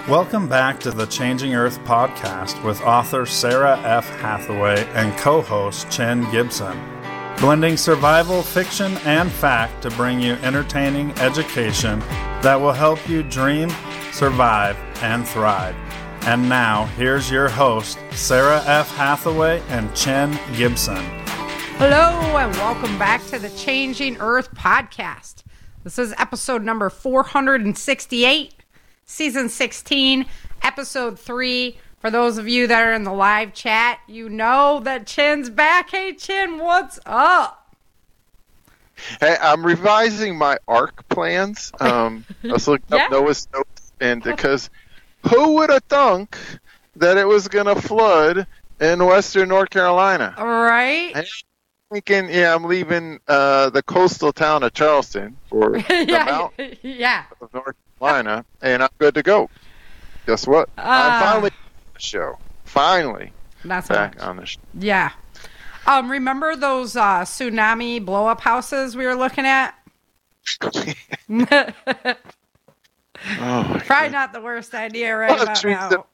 Welcome back to the Changing Earth podcast with author Sarah F. Hathaway and co-host Chen Gibson. Blending survival, fiction, and fact to bring you entertaining education that will help you dream, survive, and thrive. And now, here's your host, Sarah F. Hathaway and Chen Gibson. Hello, and welcome back to the Changing Earth podcast. This is episode number 468. Season 16, Episode 3. For those of you that are in the live chat, you know that Chen's back. Hey, Chen, what's up? Hey, I'm revising my ARC plans. I was looking up Noah's notes, and because who would have thunk that it was going to flood in western North Carolina? All right. And I'm thinking, I'm leaving the coastal town of Charleston for the mountain of North Carolina, and I'm good to go. Guess what? I'm finally on the show. Finally. That's back on the show. Yeah. Remember those tsunami blow-up houses we were looking at? Probably not the worst idea right about now.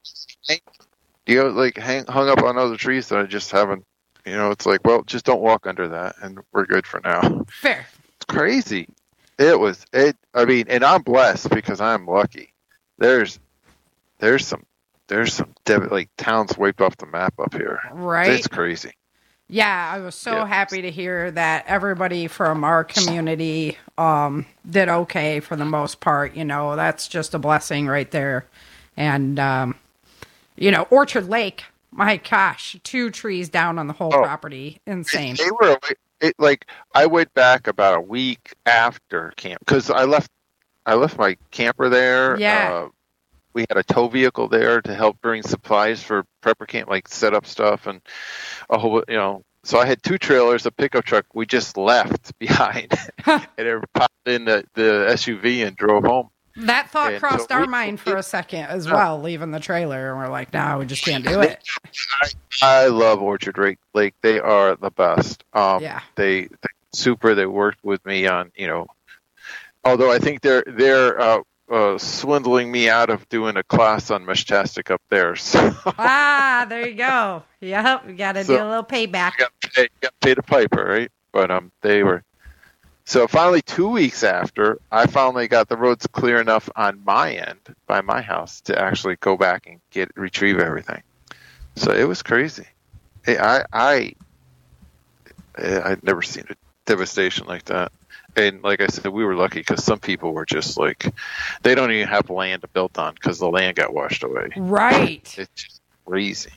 Hung up on other trees that I just haven't, it's like, well, just don't walk under that, and we're good for now. Fair. It's crazy. And I'm blessed because I'm lucky. There's some towns wiped off the map up here. Right. It's crazy. Yeah, I was so happy to hear that everybody from our community did okay for the most part. That's just a blessing right there. And, Orchard Lake, my gosh, 2 trees down on the whole property. Insane. They were I went back about a week after camp because I left my camper there. Yeah. We had a tow vehicle there to help bring supplies for prepper camp, like set up stuff and a whole, So I had 2 trailers, a pickup truck. We just left behind, and it popped in the SUV and drove home. That thought crossed our mind for a second as well, leaving the trailer, and we're like, no, we just can't do it. I love Orchard Lake. They are the best. They super. They worked with me on, although I think they're swindling me out of doing a class on Meshtastic up there. So. There you go. Yep, you got to do a little payback. Got to pay the piper, right? But they were. So finally, 2 weeks after, I finally got the roads clear enough on my end, by my house, to actually go back and retrieve everything. So it was crazy. I'd never seen a devastation like that. And like I said, we were lucky because some people were just like, they don't even have land to build on because the land got washed away. Right. It's just crazy.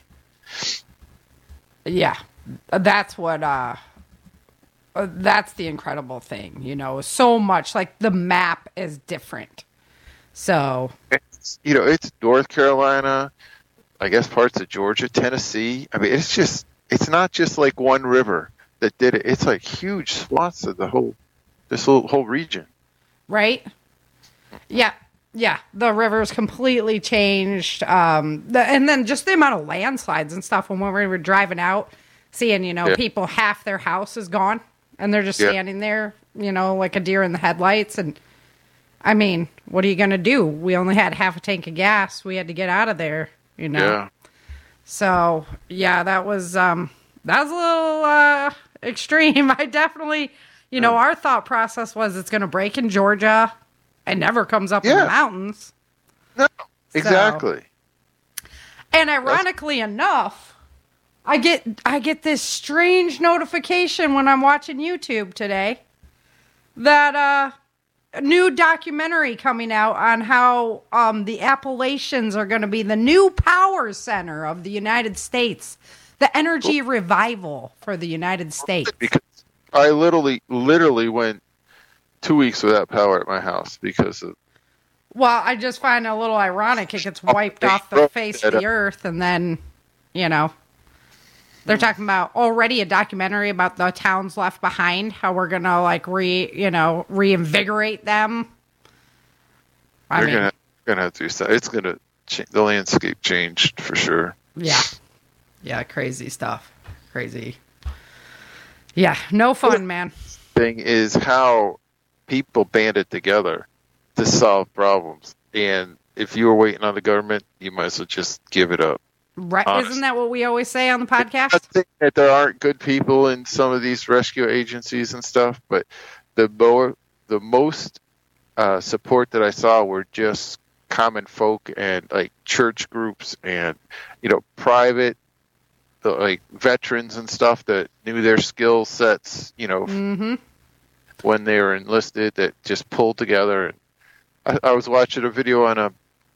Yeah. That's what... that's the incredible thing, so much like the map is different. So, it's North Carolina, I guess parts of Georgia, Tennessee. I mean, it's not just like one river that did it. It's like huge swaths of this whole region. Right. Yeah. Yeah. The river's completely changed. And then just the amount of landslides and stuff when we were driving out, seeing, people, half their house is gone. And they're just standing there, like a deer in the headlights. And, I mean, what are you going to do? We only had half a tank of gas. We had to get out of there, Yeah. So, that was a little extreme. I definitely, our thought process was it's going to break in Georgia. It never comes up in the mountains. No, exactly. And ironically enough... I get this strange notification when I'm watching YouTube today that a new documentary coming out on how the Appalachians are going to be the new power center of the United States, the energy revival for the United States. Because I literally went 2 weeks without power at my house because of... Well, I just find it a little ironic. It gets wiped off the face of the earth, and then, they're talking about already a documentary about the towns left behind, how we're going to, reinvigorate them. They're going to have to do stuff. It's going to change. The landscape changed for sure. Yeah. Yeah, crazy stuff. Crazy. Yeah, no fun, man. Thing is how people banded together to solve problems. And if you were waiting on the government, you might as well just give it up. Right? Honest. Isn't that what we always say on the podcast? I'm not saying that there aren't good people in some of these rescue agencies and stuff, but the most support that I saw were just common folk and like church groups and private like veterans and stuff that knew their skill sets when they were enlisted, that just pulled together. And I was watching a video on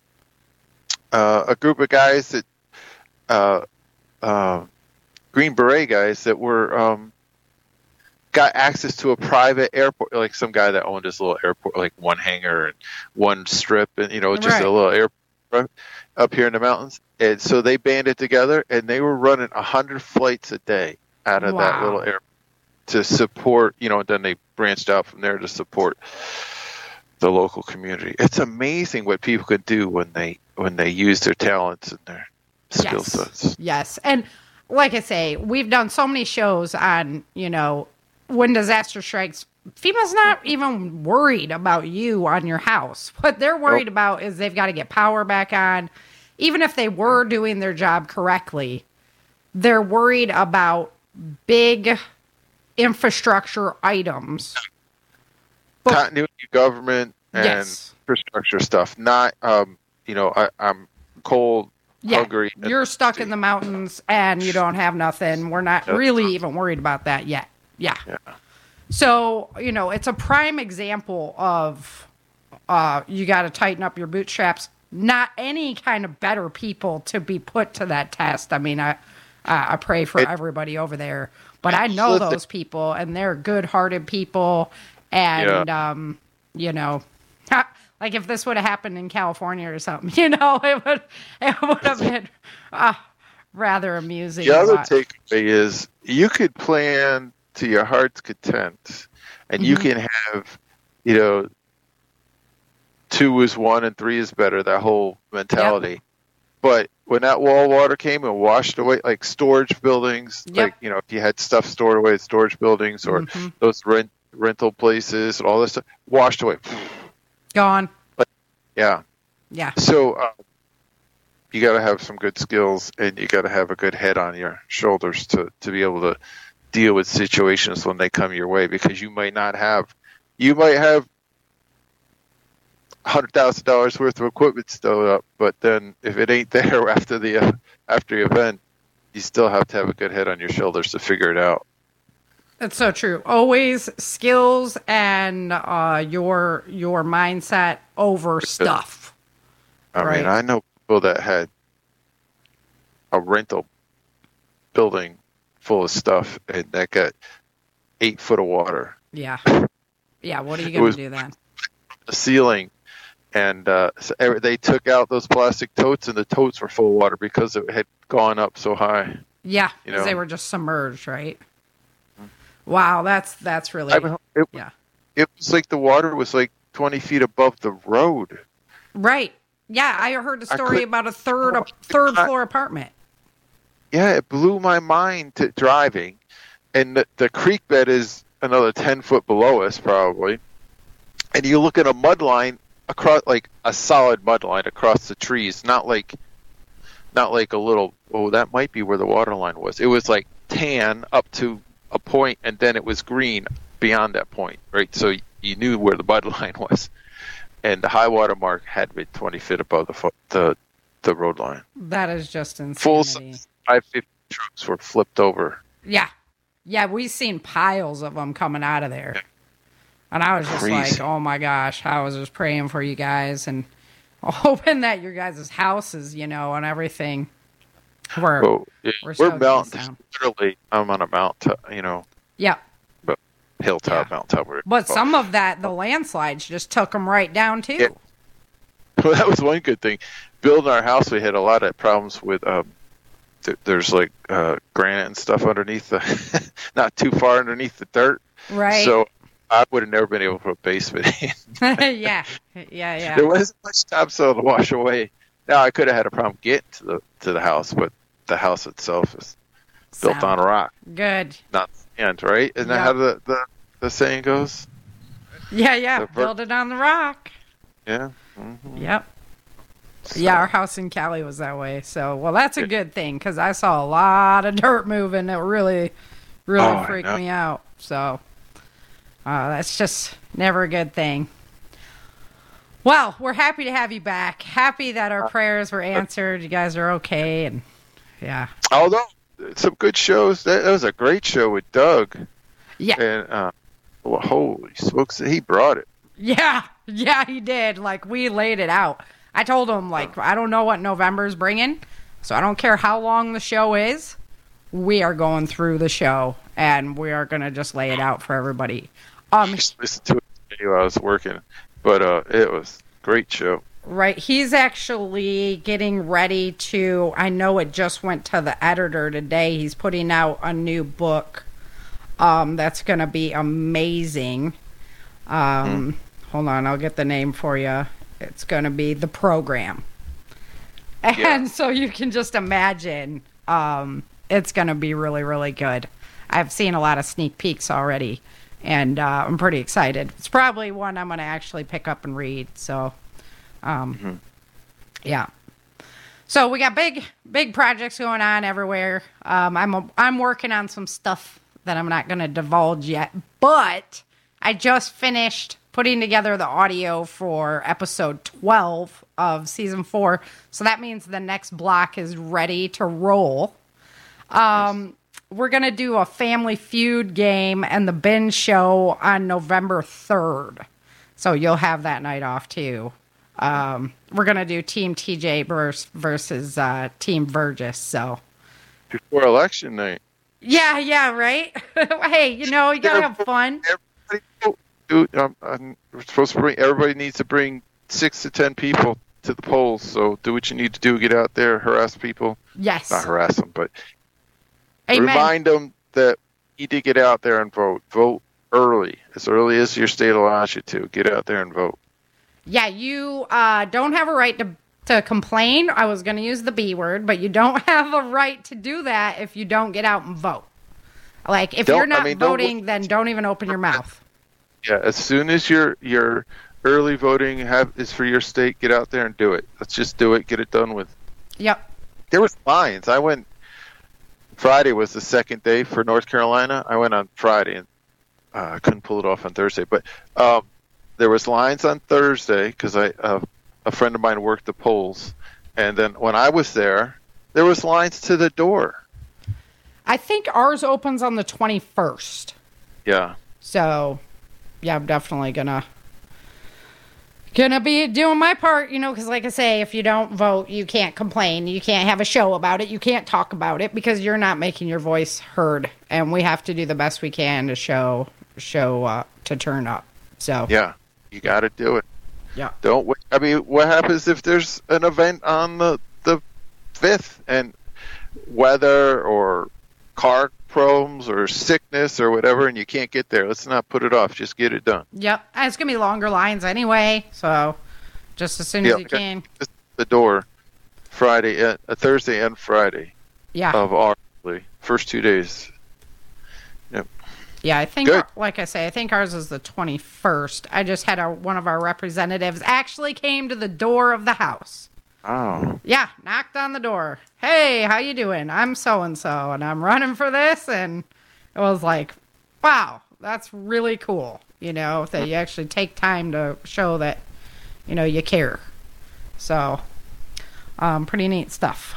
a group of guys that Green Beret guys that were got access to a private airport, like some guy that owned this little airport, like one hangar and one strip, and just Right. a little airport up here in the mountains. And so they banded together, and they were running 100 flights a day out of that little airport to support. And then they branched out from there to support the local community. It's amazing what people can do when they use their talents and their skill sets. Yes. And like I say, we've done so many shows on, when disaster strikes, FEMA's not even worried about you on your house. What they're worried about is they've got to get power back on. Even if they were doing their job correctly, they're worried about big infrastructure items. Continuity of government and infrastructure stuff. Not, I'm cold, hungry. You're stuck in the mountains and you don't have nothing. We're not really even worried about that yet. Yeah. So, it's a prime example of you got to tighten up your bootstraps. Not any kind of better people to be put to that test. I mean, I pray for everybody over there, but I know those people, and they're good-hearted people. And, like if this would have happened in California or something, it would have been rather amusing. The other takeaway is you could plan to your heart's content, and you can have, 2 is 1 and 3 is better, that whole mentality. Yep. But when that wall water came and washed away, like storage buildings, like, if you had stuff stored away at storage buildings or those rental places and all this stuff, washed away. Gone. But, yeah. So you got to have some good skills, and you got to have a good head on your shoulders to be able to deal with situations when they come your way, because you might have $100,000 worth of equipment stowed up, but then if it ain't there after the event, you still have to have a good head on your shoulders to figure it out. That's so true. Always skills and your mindset over stuff. I mean, I know people that had a rental building full of stuff, and that got 8 foot of water. Yeah. What are you going to do then? The ceiling. And so they took out those plastic totes, and the totes were full of water because it had gone up so high. Yeah, because they were just submerged, right? Wow, that's really... It was like the water was like 20 feet above the road. Right. Yeah, I heard a story about a third floor apartment. Yeah, it blew my mind to driving. And the creek bed is another 10 foot below us, probably. And you look at a mud line across, like a solid mud line across the trees, not like a little, that might be where the water line was. It was like tan up to a point, and then it was green beyond that point, right? So you knew where the mud line was. And the high water mark had been 20 feet above the road line. That is just insanity. Full size 550 trucks were flipped over. Yeah, we've seen piles of them coming out of there. And I was just like, oh my gosh, I was just praying for you guys and hoping that your guys' houses, and everything we're mountain. Literally, I'm on a mountain, Yeah. But hilltop, mountaintop. But some of the landslides just took them right down too. Yeah. Well, that was one good thing. Building our house, we had a lot of problems with. There's like granite and stuff underneath not too far underneath the dirt. Right. So I would have never been able to put a basement in. Yeah. There wasn't much topsoil to wash away. Now I could have had a problem getting to the house, but the house itself is built on rock. Good. Not sand, right? Isn't that how the saying goes? Yeah. Build it on the rock. Yeah. Mm-hmm. Yep. So, Yeah, our house in Cali was that way. So, well, that's a good thing because I saw a lot of dirt moving. It really freaked me out. So, that's just never a good thing. Well, we're happy to have you back. Happy that our prayers were answered. You guys are okay, and yeah. Although some good shows. That was a great show with Doug. Yeah. And well, holy smokes, he brought it. Yeah, he did. Like, we laid it out. I told him, like, I don't know what November's bringing, so I don't care how long the show is. We are going through the show, and we are going to just lay it out for everybody. Just listened to it while I was working, but it was a great show. Right. He's actually getting ready to, I know it just went to the editor today. He's putting out a new book that's going to be amazing. Hold on, I'll get the name for you. It's going to be The Program. And so you can just imagine it's going to be really, really good. I've seen a lot of sneak peeks already, and I'm pretty excited. It's probably one I'm going to actually pick up and read. So, yeah. So we got big projects going on everywhere. I'm working on some stuff that I'm not going to divulge yet, but I just finished putting together the audio for episode 12 of season 4. So that means the next block is ready to roll. We're going to do a Family Feud game and the binge show on November 3rd. So you'll have that night off too. We're going to do Team TJ versus Team Burgess. So Before election night. Yeah, right? Hey, you got to have fun. We're supposed to everybody needs to bring 6 to 10 people to the polls. So do what you need to do. Get out there, harass people. Yes. Not harass them, but Amen. Remind them that you need to get out there and vote. Vote early as your state allows you to. Get out there and vote. Yeah, you don't have a right to complain. I was going to use the B word, but you don't have a right to do that if you don't get out and vote. Like, if you're not voting, then don't even open your mouth. Yeah, as soon as your early voting is for your state, get out there and do it. Let's just do it. Get it done with. Yep. There was lines. I went. Friday was the second day for North Carolina. I went on Friday and I couldn't pull it off on Thursday. But there was lines on Thursday because a friend of mine worked the polls, and then when I was there was lines to the door. I think ours opens on the 21st. Yeah. So, yeah, I'm definitely gonna be doing my part, because like I say, if you don't vote, you can't complain. You can't have a show about it. You can't talk about it because you're not making your voice heard. And we have to do the best we can to show to turn up. So yeah, you got to do it. Yeah. Don't wait. I mean, what happens if there's an event on the 5th and weather or car problems or sickness or whatever, and you can't get there? Let's not put it off. Just get it done. Yep. And it's going to be longer lines anyway, so just as soon as you can. Just the door Thursday and Friday of our first 2 days. Yep. Yeah, I think, like I say, I think ours is the 21st. I just had one of our representatives actually came to the door of the house. Oh. Yeah, knocked on the door. Hey, how you doing? I'm so-and-so, and I'm running for this. And it was like, wow, that's really cool, that you actually take time to show that, you care. So, pretty neat stuff.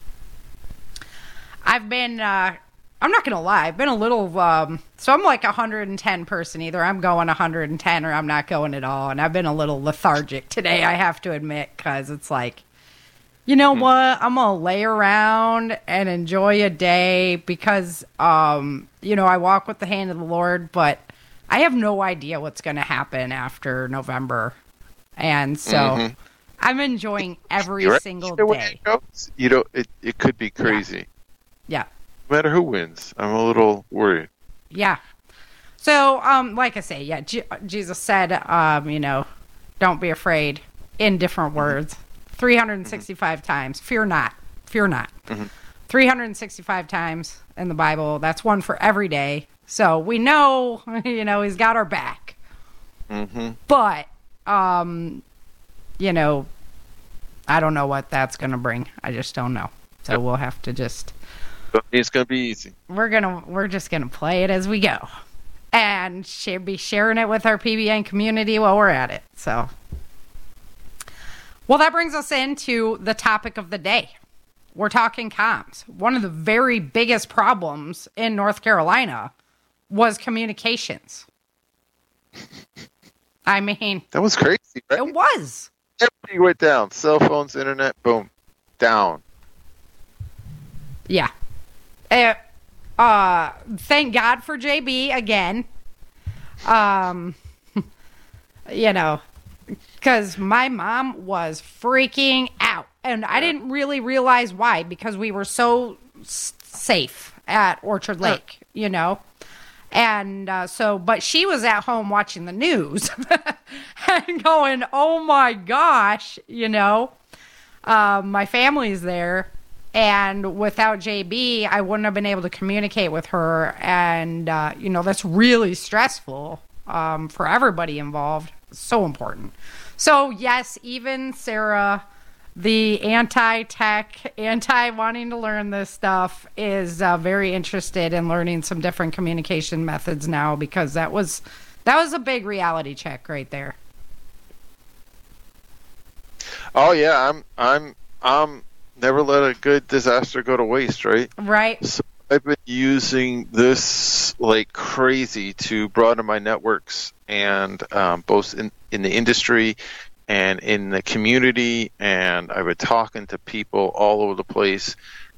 I've been, I'm not going to lie, I've been a little, so I'm like 110 person. Either I'm going 110 or I'm not going at all. And I've been a little lethargic today, I have to admit, because it's like, you know what? I'm going to lay around and enjoy a day because, I walk with the hand of the Lord, but I have no idea what's going to happen after November. And so I'm enjoying every single day. It could be crazy. Yeah. No matter who wins, I'm a little worried. Yeah. So, like I say, yeah, Jesus said, don't be afraid in different words. 365 times. Fear not. 365 times in the Bible. That's one for every day. So we know, he's got our back. But, I I don't know what that's going to bring. I just don't know. So we'll have to just... It's going to be easy. We're just going to play it as we go. And be sharing it with our PBN community while we're at it. So, well, that brings us into the topic of the day. We're talking comms. One of the very biggest problems in North Carolina was communications. I mean... That was crazy, right? It was. Everything went down. Cell phones, internet, boom, down. Yeah. Thank God for JB again. You know, because my mom was freaking out. And I didn't really realize why, because we were so safe at Orchard Lake, you know. And but she was at home watching the news and going, oh my gosh, you know, my family's there. And without JB, I wouldn't have been able to communicate with her. And, you know, that's really stressful for everybody involved. So important. So, yes, even Sarah, the anti-tech, anti-wanting to learn this stuff, is very interested in learning some different communication methods now, because that was a big reality check right there. Oh, yeah, I'm never let a good disaster go to waste, right? Right. So I've been using this like crazy to broaden my networks, and both in the industry and in the community, and I've been talking to people all over the place,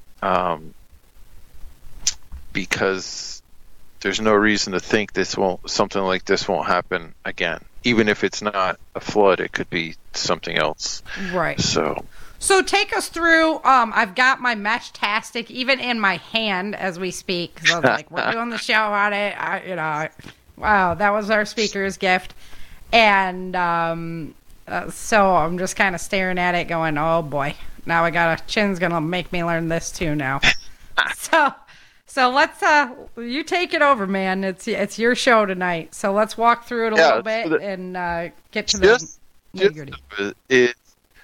because there's no reason to think something like this won't happen again. Even if it's not a flood, it could be something else. Right. So take us through, I've got my Mesh-tastic even in my hand as we speak, because I was like, we're doing the show on it. Wow, that was our speaker's gift. And so I'm just kind of staring at it going, oh boy, now Chin's going to make me learn this too now. So let's, you take it over, man. It's your show tonight. So let's walk through it a little bit and get to the nitty-gritty.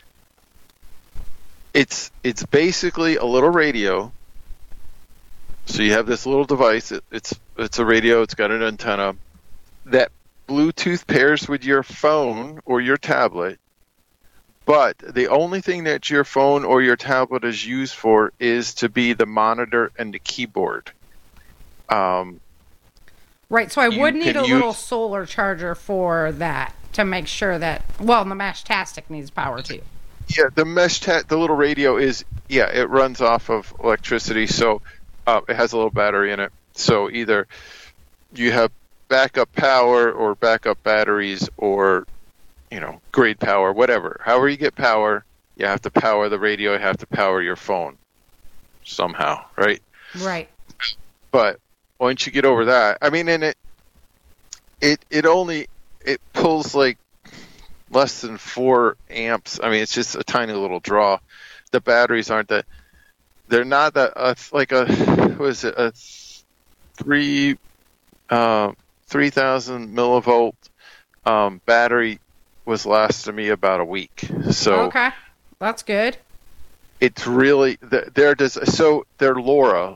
It's basically a little radio. So you have this little device. It's a radio. It's got an antenna that Bluetooth pairs with your phone or your tablet. But the only thing that your phone or your tablet is used for is to be the monitor and the keyboard. Right. So I would need a little solar charger for that to make sure that. Well, the Mesh-tastic needs power too. Yeah, the the little radio it runs off of electricity, so it has a little battery in it. So either you have backup power or backup batteries, or, you know, grid power, whatever. However you get power, you have to power the radio, you have to power your phone somehow, right? Right. But once you get over that, I mean, and it pulls like less than 4 amps. I mean, it's just a tiny little draw. The batteries aren't that. They're not that like a 3,000 millivolt battery was lasting me about a week. So okay, that's good. It's really they're LoRa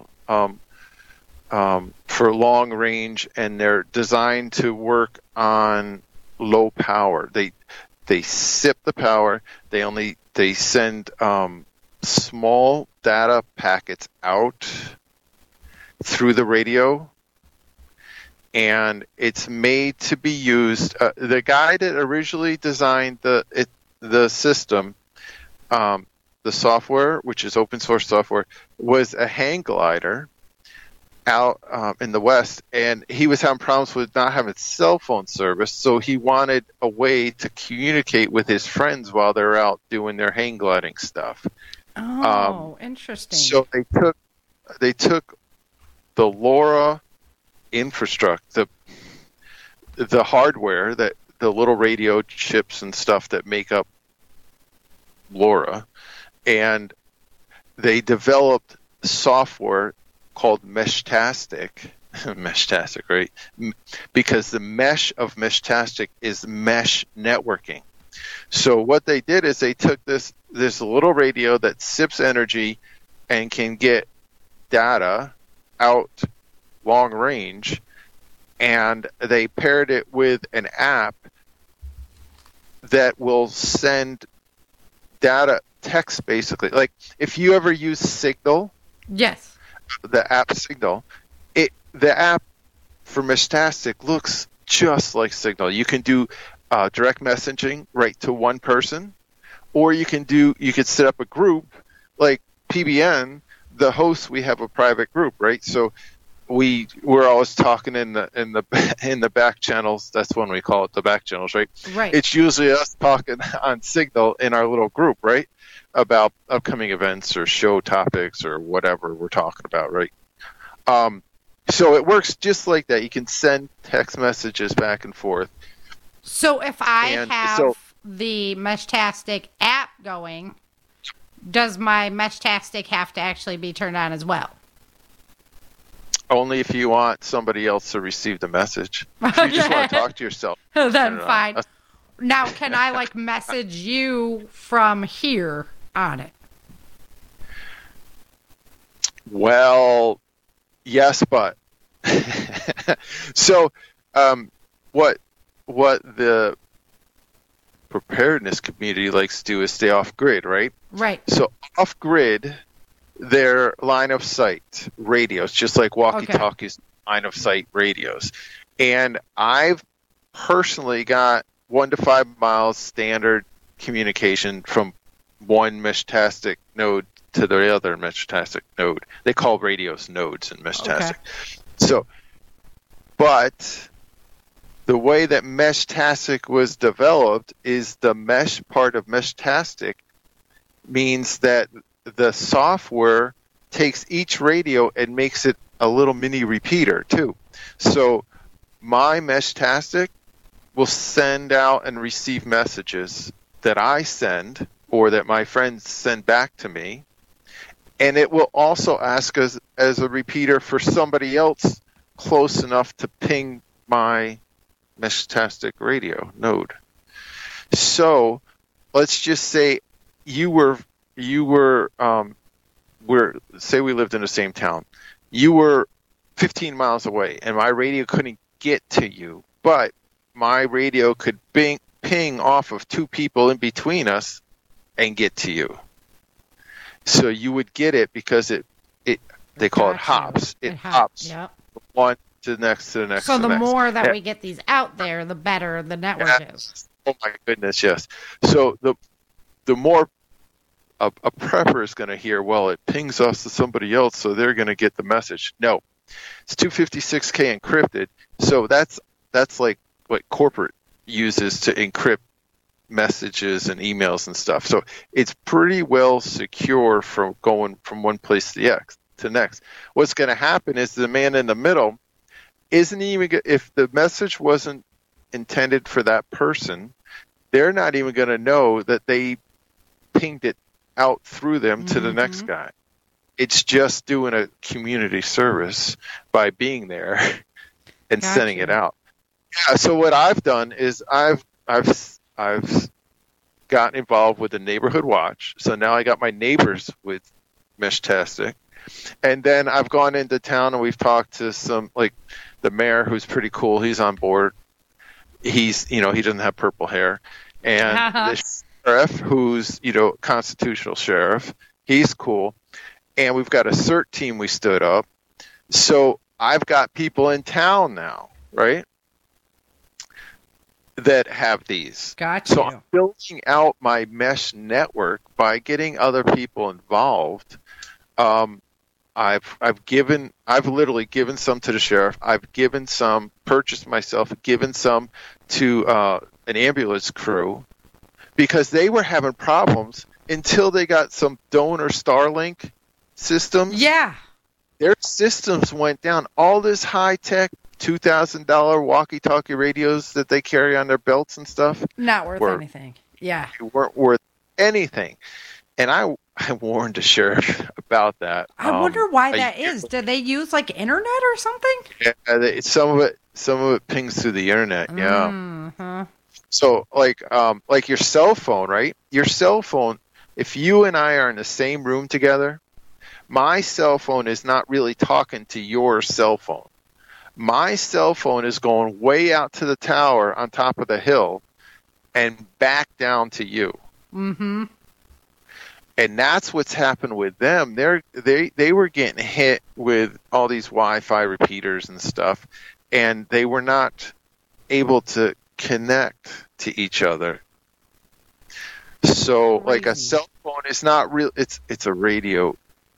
for long range, and they're designed to work on low power. They sip the power. They send small data packets out through the radio, and it's made to be used. The guy that originally designed the system, the software, which is open source software, was a hang glider out in the West, and he was having problems with not having cell phone service, so he wanted a way to communicate with his friends while they're out doing their hang gliding stuff. Oh, interesting. So they took the LoRa infrastructure, the hardware, that the little radio chips and stuff that make up LoRa, and they developed software called Mesh-tastic. Mesh-tastic, right? Because the mesh of Mesh-tastic is mesh networking. So what they did is they took this there's a little radio that sips energy and can get data out long range, and they paired it with an app that will send data text, basically. Like if you ever use Signal, Yes. the app Signal, the app for Meshtastic looks just like Signal. You can do direct messaging right to one person, or you could set up a group like PBN. The hosts, we have a private group, right? So we're always talking in the back channels. That's when we call it the back channels, right? Right. It's usually us talking on Signal in our little group, right, about upcoming events or show topics or whatever we're talking about, right? So it works just like that. You can send text messages back and forth. So if I have the Meshtastic app going, does my Meshtastic have to actually be turned on as well? Only if you want somebody else to receive the message. If you just want to talk to yourself, then fine. Now, can I message you from here on it? Well, yes, but so what the preparedness community likes to do is stay off grid, right? Right. So off grid, they're line of sight radios, just like walkie-talkies, line of sight radios. And I've personally got 1 to 5 miles standard communication from one Meshtastic node to the other Meshtastic node. They call radios nodes in Meshtastic. Okay. So, but the way that Meshtastic was developed is the mesh part of Meshtastic means that the software takes each radio and makes it a little mini repeater too. So my Meshtastic will send out and receive messages that I send or that my friends send back to me. And it will also ask us as a repeater for somebody else close enough to ping my Meshtastic radio node. So let's just say say we lived in the same town. You were 15 miles away, and my radio couldn't get to you, but my radio could ping off of 2 people in between us and get to you. So you would get it because they call it hops. It hops from one to the next to the next. So the the next. more that we get these out there, the better the network is. Oh my goodness, yes. So the more a prepper is going to hear, well, it pings us to somebody else, so they're going to get the message. No, it's 256K encrypted. So that's like what corporate uses to encrypt messages and emails and stuff. So it's pretty well secure from going from one place to the next. What's going to happen is the man in the middle isn't even, if the message wasn't intended for that person, they're not even going to know that they pinged it out through them to the next guy. It's just doing a community service by being there and sending it out. Yeah. So what I've done is I've gotten involved with the neighborhood watch. So now I got my neighbors with Meshtastic, and then I've gone into town and we've talked to some, like the mayor, who's pretty cool. He's on board. He's, he doesn't have purple hair, and the sheriff, who's, constitutional sheriff, he's cool. And we've got a CERT team we stood up. So I've got people in town now, right, that have these. Gotcha. So I'm building out my mesh network by getting other people involved. I've literally given some to the sheriff. I've given some, purchased myself, given some to an ambulance crew, because they were having problems until they got some donor Starlink systems. Yeah. Their systems went down. All this high-tech $2,000 walkie-talkie radios that they carry on their belts and stuff. Not worth anything. Yeah. Weren't worth anything. And I warned the sheriff about that. I wonder why that is. Do they use internet or something? Yeah, some of it pings through the internet. Yeah. Mm-hmm. So like your cell phone, right? Your cell phone, if you and I are in the same room together, my cell phone is not really talking to your cell phone. My cell phone is going way out to the tower on top of the hill and back down to you. Mm-hmm. And that's what's happened with them. They were getting hit with all these Wi-Fi repeaters and stuff, and they were not able to connect to each other. So, like a cell phone is not real. It's a radio,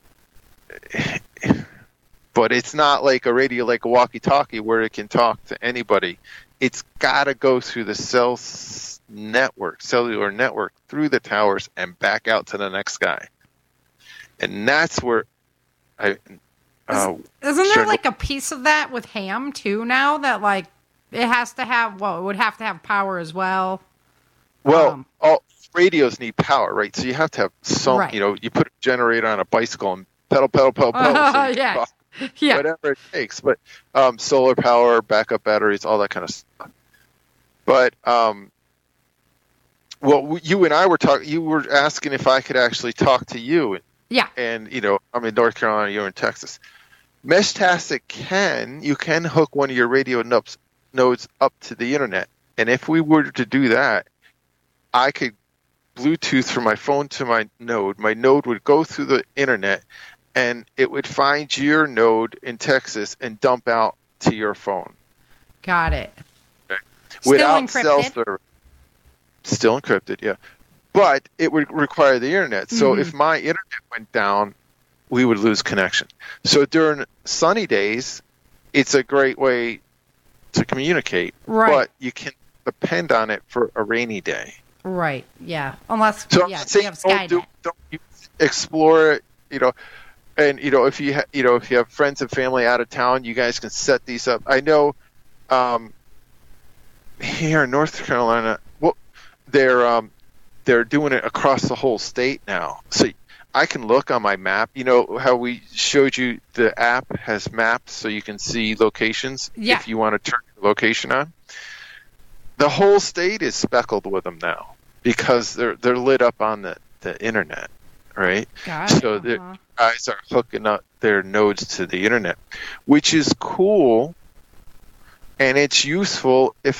but it's not like a radio, like a walkie-talkie, where it can talk to anybody. It's got to go through the cellular network, through the towers and back out to the next guy. And that's where isn't there like a piece of that with ham too now, that like it has to have, it would have to have power as well? Well, all radios need power, right? So you have to have some, right. You put a generator on a bicycle and pedal, so yes. Yeah. whatever it takes. But solar power, backup batteries, all that kind of stuff. But you and I were talking. You were asking if I could actually talk to you. Yeah. And I'm in North Carolina. You're in Texas. Meshtastic you can hook one of your radio nodes up to the internet, and if we were to do that, I could Bluetooth from my phone to my node. My node would go through the internet, and it would find your node in Texas and dump out to your phone. Got it. Okay. Still Without encrypted? cell service. Still encrypted, yeah. But it would require the internet. So if my internet went down, we would lose connection. So during sunny days, it's a great way to communicate. Right. But you can depend on it for a rainy day. Right. Yeah. Unless you have Skynet. Don't explore it. And if you have friends and family out of town, you guys can set these up. I know here in North Carolina, they're doing it across the whole state now. So I can look on my map. You know how we showed you the app has maps so you can see locations if you want to turn your location on. The whole state is speckled with them now because they're lit up on the internet, right? So the guys are hooking up their nodes to the internet, which is cool, and it's useful if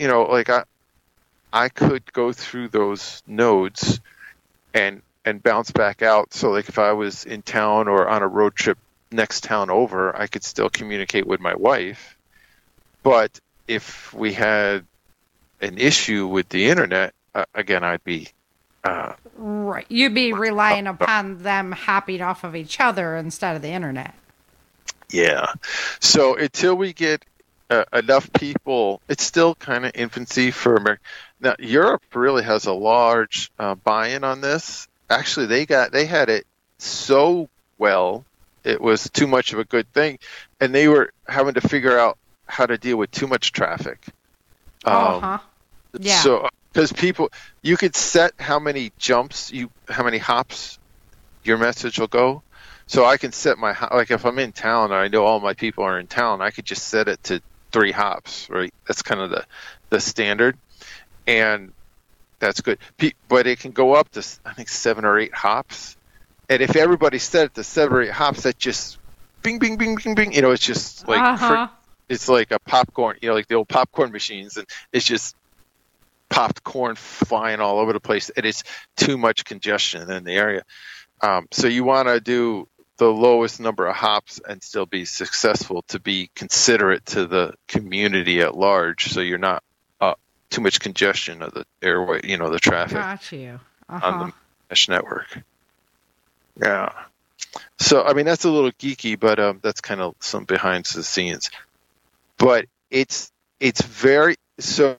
I could go through those nodes and bounce back out. So like if I was in town or on a road trip next town over, I could still communicate with my wife. But if we had an issue with the internet, again, I'd be right. You'd be relying upon them hopping off of each other instead of the internet. Yeah. So until we get enough people, it's still kind of infancy for America. Now, Europe really has a large buy-in on this. Actually, they had it so well, it was too much of a good thing, and they were having to figure out how to deal with too much traffic. Yeah. So, because you could set how many hops your message will go. So I can set like if I'm in town and I know all my people are in town, I could just set it to 3 hops, right? That's kind of the standard, and that's good. But it can go up to, I think, 7 or 8 hops. And if everybody set it to 7 or 8 hops, that just bing, bing, bing, bing, bing. It's just like it's like a popcorn, like the old popcorn machines, and it's just popped corn flying all over the place. And it's too much congestion in the area. So you want to do the lowest number of hops and still be successful, to be considerate to the community at large, so you're not too much congestion of the airway, the traffic. Got you. On the mesh network. Yeah. So, I mean, that's a little geeky, but that's kind of some behind the scenes. But it's very, so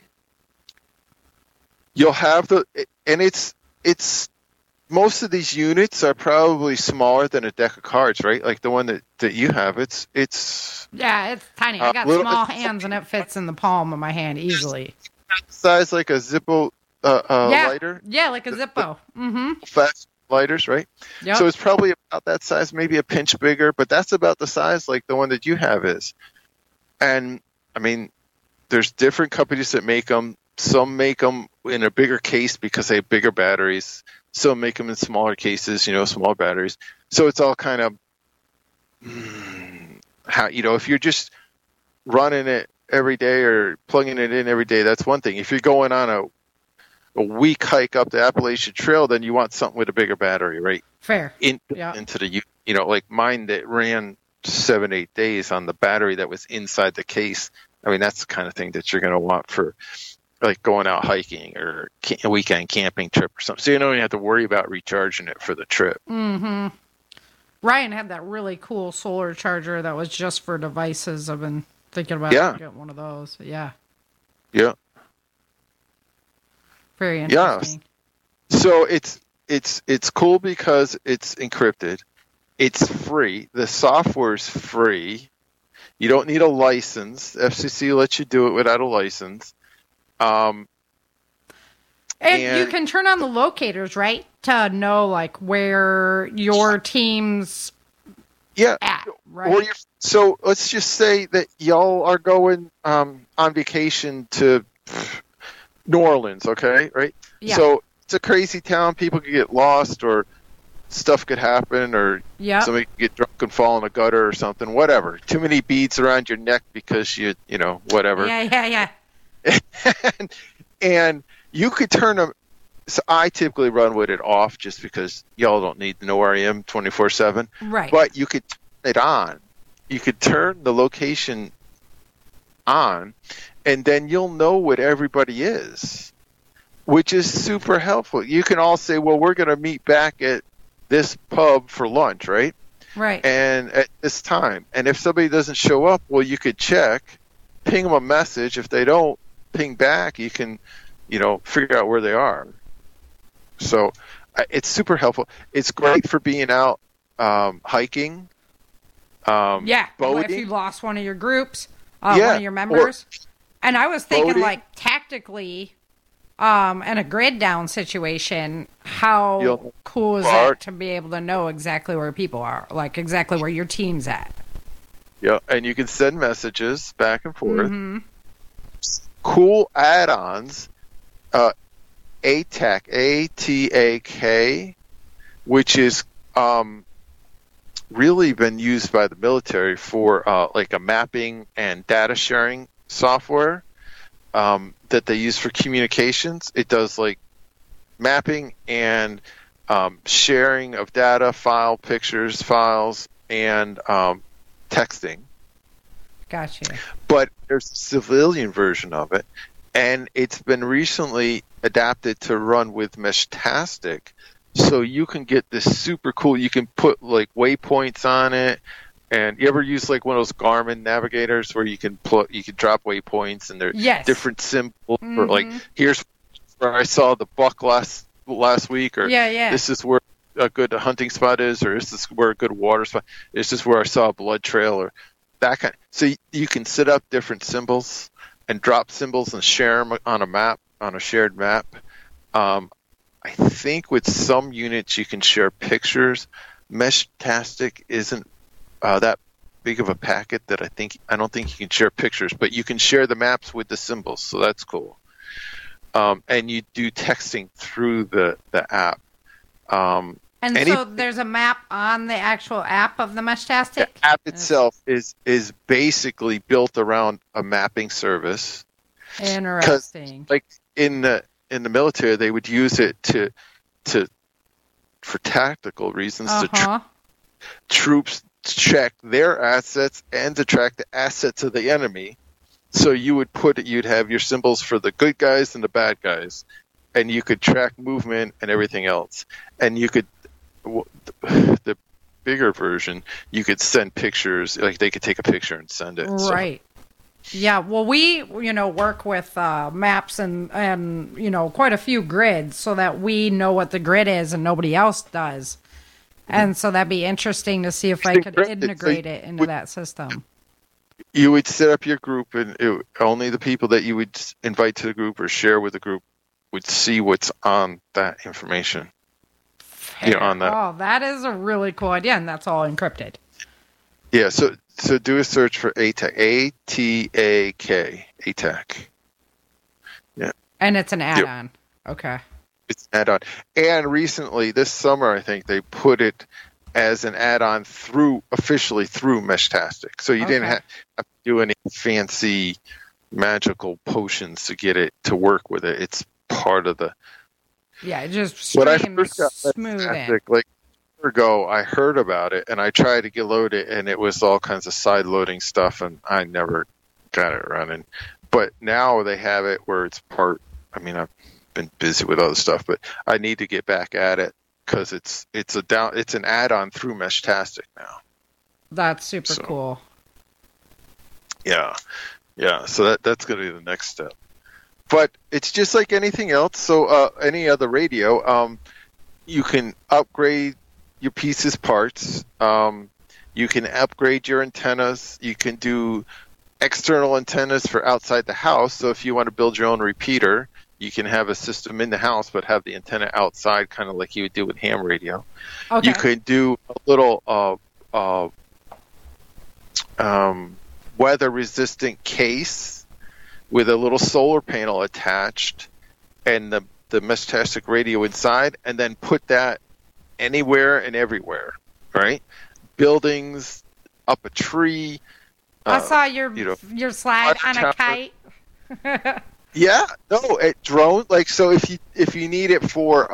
you'll have and it's most of these units are probably smaller than a deck of cards, right? Like the one that you have, it's yeah, it's tiny. I got small hands, and it fits in the palm of my hand easily. Size like a Zippo lighter. Yeah, like a Zippo. Fast lighters, right? Yep. So it's probably about that size, maybe a pinch bigger, but that's about the size like the one that you have is. And I mean, there's different companies that make them. Some make them in a bigger case because they have bigger batteries. So make them in smaller cases, smaller batteries. So it's all kind of how, if you're just running it every day or plugging it in every day, that's one thing. If you're going on a week hike up the Appalachian Trail, then you want something with a bigger battery, right? Fair. Into the, like mine that ran 7-8 days on the battery that was inside the case. I mean, that's the kind of thing that you're going to want for like going out hiking or a weekend camping trip or something. So you don't even have to worry about recharging it for the trip. Mm-hmm. Ryan had that really cool solar charger that was just for devices. I've been thinking about getting one of those. Yeah. Yeah. Very interesting. Yeah. So it's cool because it's encrypted. It's free. The software's free. You don't need a license. FCC lets you do it without a license. And you can turn on the locators, right? To know like where your team's at, right? So let's just say that y'all are going on vacation to New Orleans, okay? Right? Yeah. So it's a crazy town. People could get lost or stuff could happen or somebody could get drunk and fall in a gutter or something, whatever. Too many beads around your neck because you whatever. Yeah. And you could turn them. So I typically run with it off just because y'all don't need to know where I am 24/7. Right. But you could turn it on. You could turn the location on, and then you'll know what everybody is, which is super helpful. You can all say, well, we're going to meet back at this pub for lunch, right? Right. And at this time. And if somebody doesn't show up, well, you could check, ping them a message. If they don't ping back, you can, figure out where they are. So it's super helpful. It's great for being out hiking. Boating. If you lost one of your groups, one of your members. And I was thinking, like, tactically, in a grid down situation, how cool is that to be able to know exactly where people are, like exactly where your team's at? Yeah, and you can send messages back and forth. Mm-hmm. Cool add-ons. ATAK, A-T-A-K, which is really been used by the military for like a mapping and data sharing software that they use for communications. It does like mapping and sharing of data, pictures, files, and texting. Gotcha. But there's a civilian version of it, and it's been recently adapted to run with Meshtastic, so you can get this super cool. You can put like waypoints on it, and you ever use like one of those Garmin navigators where you can drop waypoints and they're different symbols for like, here's where I saw the buck last week, or this is where a good hunting spot is, or this is where a good water spot. This is where I saw a blood trail, or that kind. So you can set up different symbols and drop symbols and share them on a map, on a shared map. I think with some units you can share pictures. Meshtastic isn't that big of a packet that I don't think you can share pictures, but you can share the maps with the symbols, so that's cool. And you do texting through the app. So there's a map on the actual app of the Meshtastic? The app itself is basically built around a mapping service. Interesting. Like in the military, they would use it for tactical reasons to troops check their assets and to track the assets of the enemy. So you'd have your symbols for the good guys and the bad guys, and you could track movement and everything else. And you could, the bigger version, you could send pictures, like they could take a picture and send it. Right. So. Yeah. Well, we, work with maps and quite a few grids so that we know what the grid is and nobody else does. And so that'd be interesting to see if I could integrate it into that system. You would set up your group, and only the people that you would invite to the group or share with the group would see what's on that information. On that. Oh, that is a really cool idea, and that's all encrypted. Yeah, so do a search for ATAK, A-T-A-K, ATAK. Yeah. And it's an add-on. Yep. Okay. It's an add-on. And recently, this summer, I think they put it as an add-on officially through Meshtastic. So you didn't have to do any fancy magical potions to get it to work with it. It's part of the. Yeah, it just streams smooth in. Like a year ago, I heard about it and I tried to get loaded, and it was all kinds of side loading stuff, and I never got it running. But now they have it where it's part. I mean, I've been busy with other stuff, but I need to get back at it because it's an add-on through Meshtastic now. That's super cool. Yeah. So that's going to be the next step. But it's just like anything else. So any other radio, you can upgrade your pieces parts. You can upgrade your antennas. You can do external antennas for outside the house. So if you want to build your own repeater, you can have a system in the house but have the antenna outside, kind of like you would do with ham radio. Okay. You could do a little weather-resistant case with a little solar panel attached and the Meshtastic radio inside, and then put that anywhere and everywhere, right? Buildings, up a tree. I saw your slide on a kite. Yeah, no, it drone. Like, so if you need it for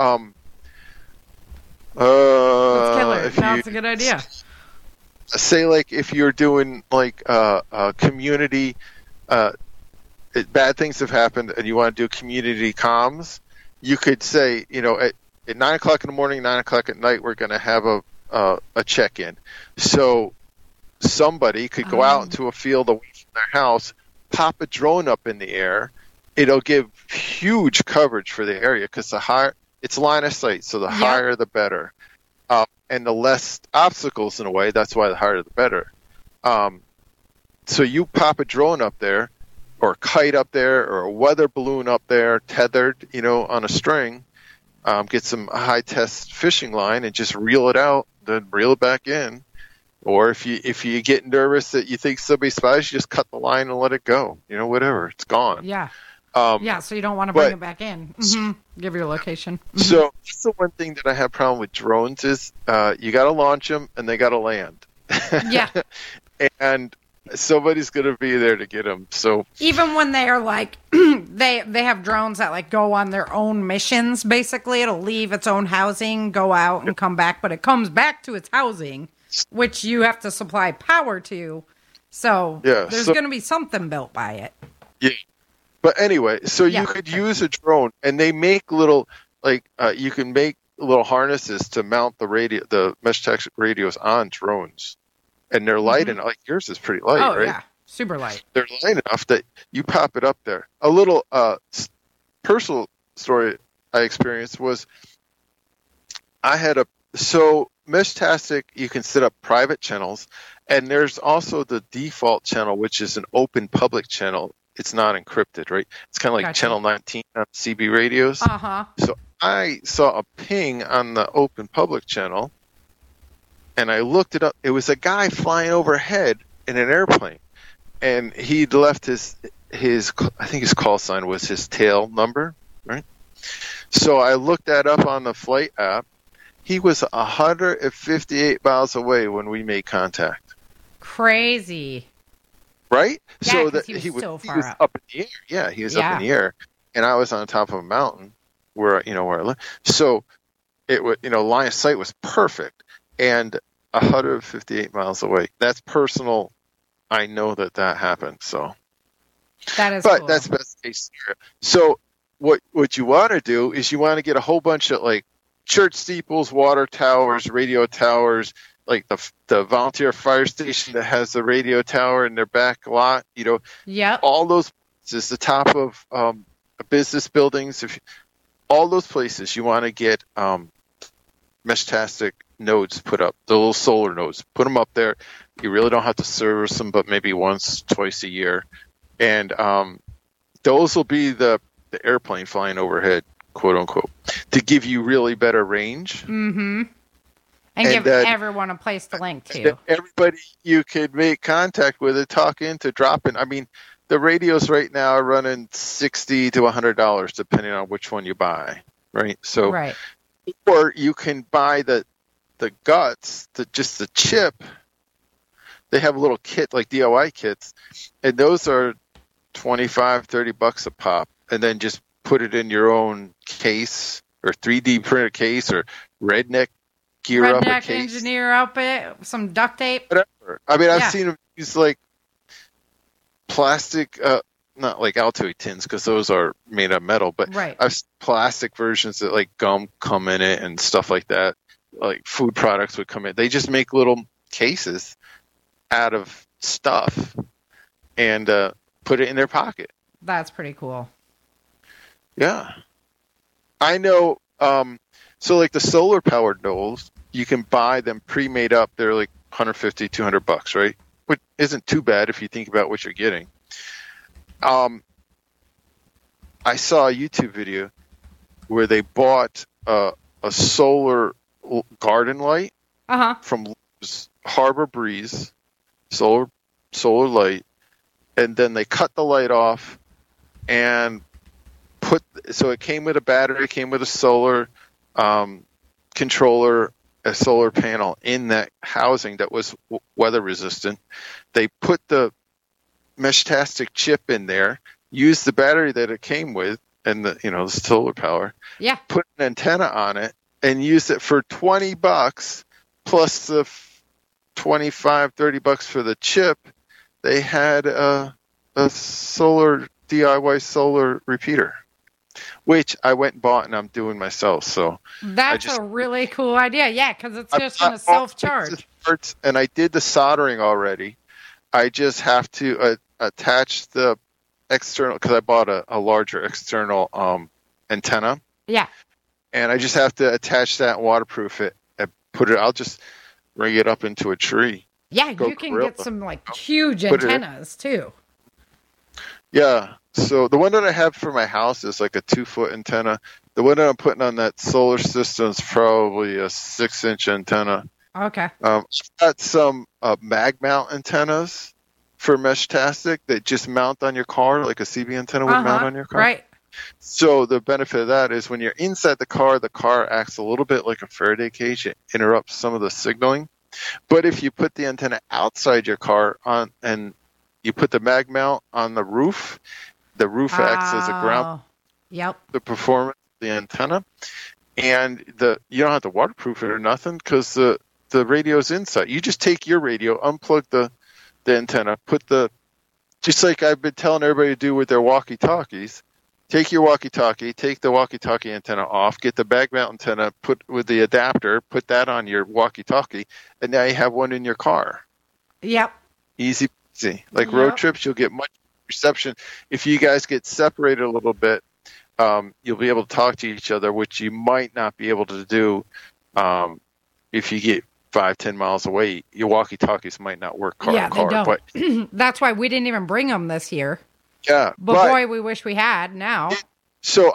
That's killer. That's a good idea. Say, like, if you're doing like a community, bad things have happened, and you want to do community comms, you could say, at 9 o'clock in the morning, 9 o'clock at night, we're going to have a check-in. So somebody could go out into a field away from their house, pop a drone up in the air. It'll give huge coverage for the area because it's line of sight, so the higher the better. And the less obstacles in a way, that's why the higher the better. So you pop a drone up there, or a kite up there, or a weather balloon up there, tethered, on a string, get some high-test fishing line and just reel it out, then reel it back in. Or if you get nervous that you think somebody spies, you just cut the line and let it go. Whatever, it's gone. Yeah. So you don't want to bring it back in. Mm-hmm. Give your location. Mm-hmm. So that's the one thing that I have problem with drones is you got to launch them and they got to land. Yeah. And somebody's going to be there to get them. So even when they are like, they have drones that like go on their own missions. Basically, it'll leave its own housing, go out and come back, but it comes back to its housing, which you have to supply power to. So there's going to be something built by it. Yeah. But anyway, so you could use a drone, and they make little, you can make little harnesses to mount the Meshtastic radios on drones, and they're light enough. Like yours is pretty light, right? Yeah, super light. They're light enough that you pop it up there. A little personal story I experienced was Meshtastic, you can set up private channels, and there's also the default channel, which is an open public channel. It's not encrypted, right? It's kind of like Channel 19 on CB radios. Uh-huh. So I saw a ping on the open public channel, and I looked it up. It was a guy flying overhead in an airplane, and he'd left his I think his call sign was his tail number, right? So I looked that up on the flight app. He was 158 miles away when we made contact. Crazy. Right? Yeah, so that he was so far he was up in the air. Yeah, he was up in the air. And I was on top of a mountain where I lived. So it was, line of sight was perfect. And 158 miles away. That's personal. I know that happened. So that is But cool. that's best case scenario. So what you want to do is you want to get a whole bunch of like church steeples, water towers, radio towers, like the volunteer fire station that has the radio tower in their back lot, all those places, the top of business buildings, all those places you want to get Meshtastic nodes put up, the little solar nodes, put them up there. You really don't have to service them, but maybe once, twice a year. And those will be the airplane flying overhead, quote unquote, to give you really better range. Mm-hmm. And give everyone a place to link to. Everybody you could make contact with it, talk into, drop in. I mean, the radios right now are running $60 to $100, depending on which one you buy. right? So, Right. or you can buy the guts, just the chip. They have a little kit, like DIY kits, and those are $25-$30 a pop, and then just put it in your own case or 3D printed case or redneck gear up a Redneck case. engineer up it, some duct tape. Whatever. I mean, I've Yeah. seen them use like plastic, not like Altoid tins because those are made of metal, but Right. I've seen plastic versions that like gum come in it and stuff like that. Like food products would come in. They just make little cases out of stuff and put it in their pocket. That's pretty cool. Yeah. I know. So like the solar powered Knowles, you can buy them pre-made up. They're like $150, $200, right? Which isn't too bad if you think about what you're getting. I saw a YouTube video where they bought a solar garden light from Harbor Breeze, solar light, and then they cut the light off and so it came with a battery, came with a solar controller, a solar panel in that housing that was weather resistant. They put the Meshtastic chip in there, used the battery that it came with, and the solar power. Yeah. Put an antenna on it and used it for $20 plus the $25-$30 for the chip. They had a solar DIY solar repeater, which I went and bought and I'm doing myself. So that's a really cool idea. Yeah, because it's just going to self-charge. And I did the soldering already. I just have to attach the external, because I bought a larger external antenna. Yeah. And I just have to attach that and waterproof it and put it. I'll just ring it up into a tree. Yeah, you can get some like huge antennas too. Yeah. So the one that I have for my house is like a 2-foot antenna. The one that I'm putting on that solar system is probably a 6-inch antenna. Okay. I've got some mag mount antennas for Meshtastic that just mount on your car, like a CB antenna would mount on your car. Right. So the benefit of that is when you're inside the car acts a little bit like a Faraday cage. It interrupts some of the signaling. But if you put the antenna outside your car on and you put the mag mount on the roof acts as a ground. Yep. The performance of the antenna. And you don't have to waterproof it or nothing because the radio's inside. You just take your radio, unplug the antenna, just like I've been telling everybody to do with their walkie-talkies. Take your walkie-talkie, take the walkie-talkie antenna off, get the mag mount antenna, put with the adapter, put that on your walkie-talkie, and now you have one in your car. Yep. Easy peasy. Like road trips, you'll get much reception. If you guys get separated a little bit, you'll be able to talk to each other, which you might not be able to do if you get 5-10 miles away. Your walkie-talkies might not work car to car. They don't. But that's why we didn't even bring them this year. Yeah, but boy, we wish we had now. So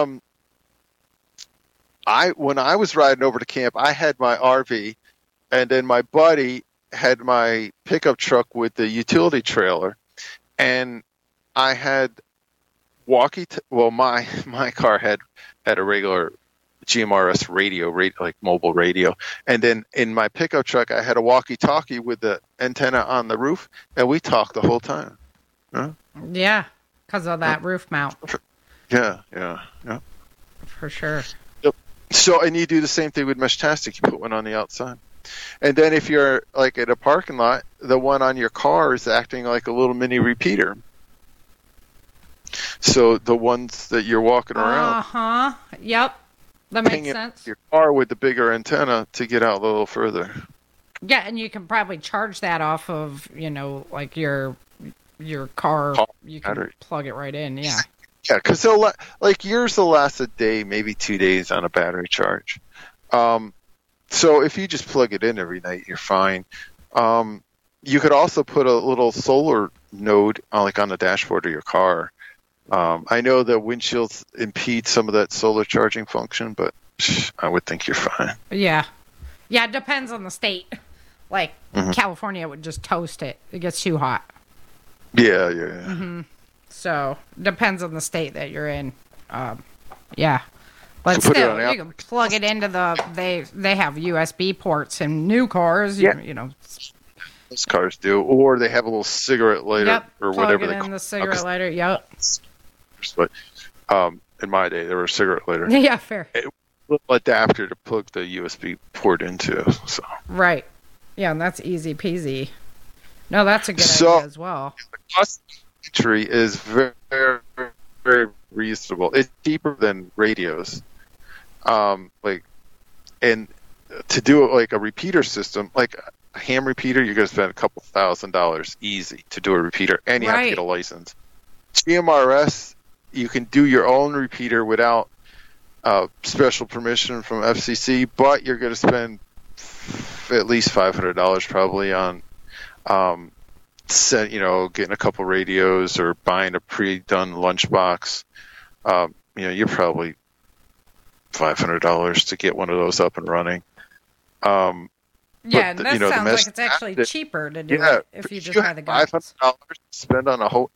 when I was riding over to camp, I had my RV, and then my buddy had my pickup truck with the utility trailer, and I had my car had a regular GMRS radio, like mobile radio, and then in my pickup truck I had a walkie-talkie with the antenna on the roof, and we talked the whole time. Huh? Yeah, because of that roof mount. Yeah. For sure. Yep. So, and you do the same thing with Meshtastic. You put one on the outside. And then if you're like at a parking lot, the one on your car is acting like a little mini repeater. So the ones that you're walking around. Yep. That makes sense. Your car with the bigger antenna to get out a little further. Yeah, and you can probably charge that off of, like your car. You can battery. Plug it right in. Yeah. Yeah, because like yours will last a day, maybe 2 days on a battery charge. So if you just plug it in every night, you're fine. You could also put a little solar node on the dashboard of your car. I know that windshields impede some of that solar charging function, but I would think you're fine. Yeah. Yeah, it depends on the state. Like, California would just toast it. It gets too hot. Yeah. Mm-hmm. So, depends on the state that you're in. Yeah. But So put it still, on you Apple. can plug it into they have USB ports in new cars. Yeah. You know. Most cars do, or they have a little cigarette lighter Yep. or Plug whatever it they in call the cigarette lighter. Yep. it. But in my day, there were a cigarette lighter. Yeah, fair. Little adapter to plug the USB port into. So Right. Yeah, and that's easy peasy. No, that's a good So- idea as well. the cost of entry is very, very, very reasonable. It's cheaper than radios. And to do it like a repeater system, like a ham repeater, you're going to spend a couple $1,000 easy to do a repeater, and you have to Right. get a license. GMRS, you can do your own repeater without special permission from FCC, but you're going to spend at least $500 probably on getting a couple radios or buying a pre-done lunchbox. You're probably $500 to get one of those up and running. Yeah, and that the sounds mesh like it's actually adapter- cheaper to do Yeah, it if you just you buy have the guns. $500 to spend on a whole,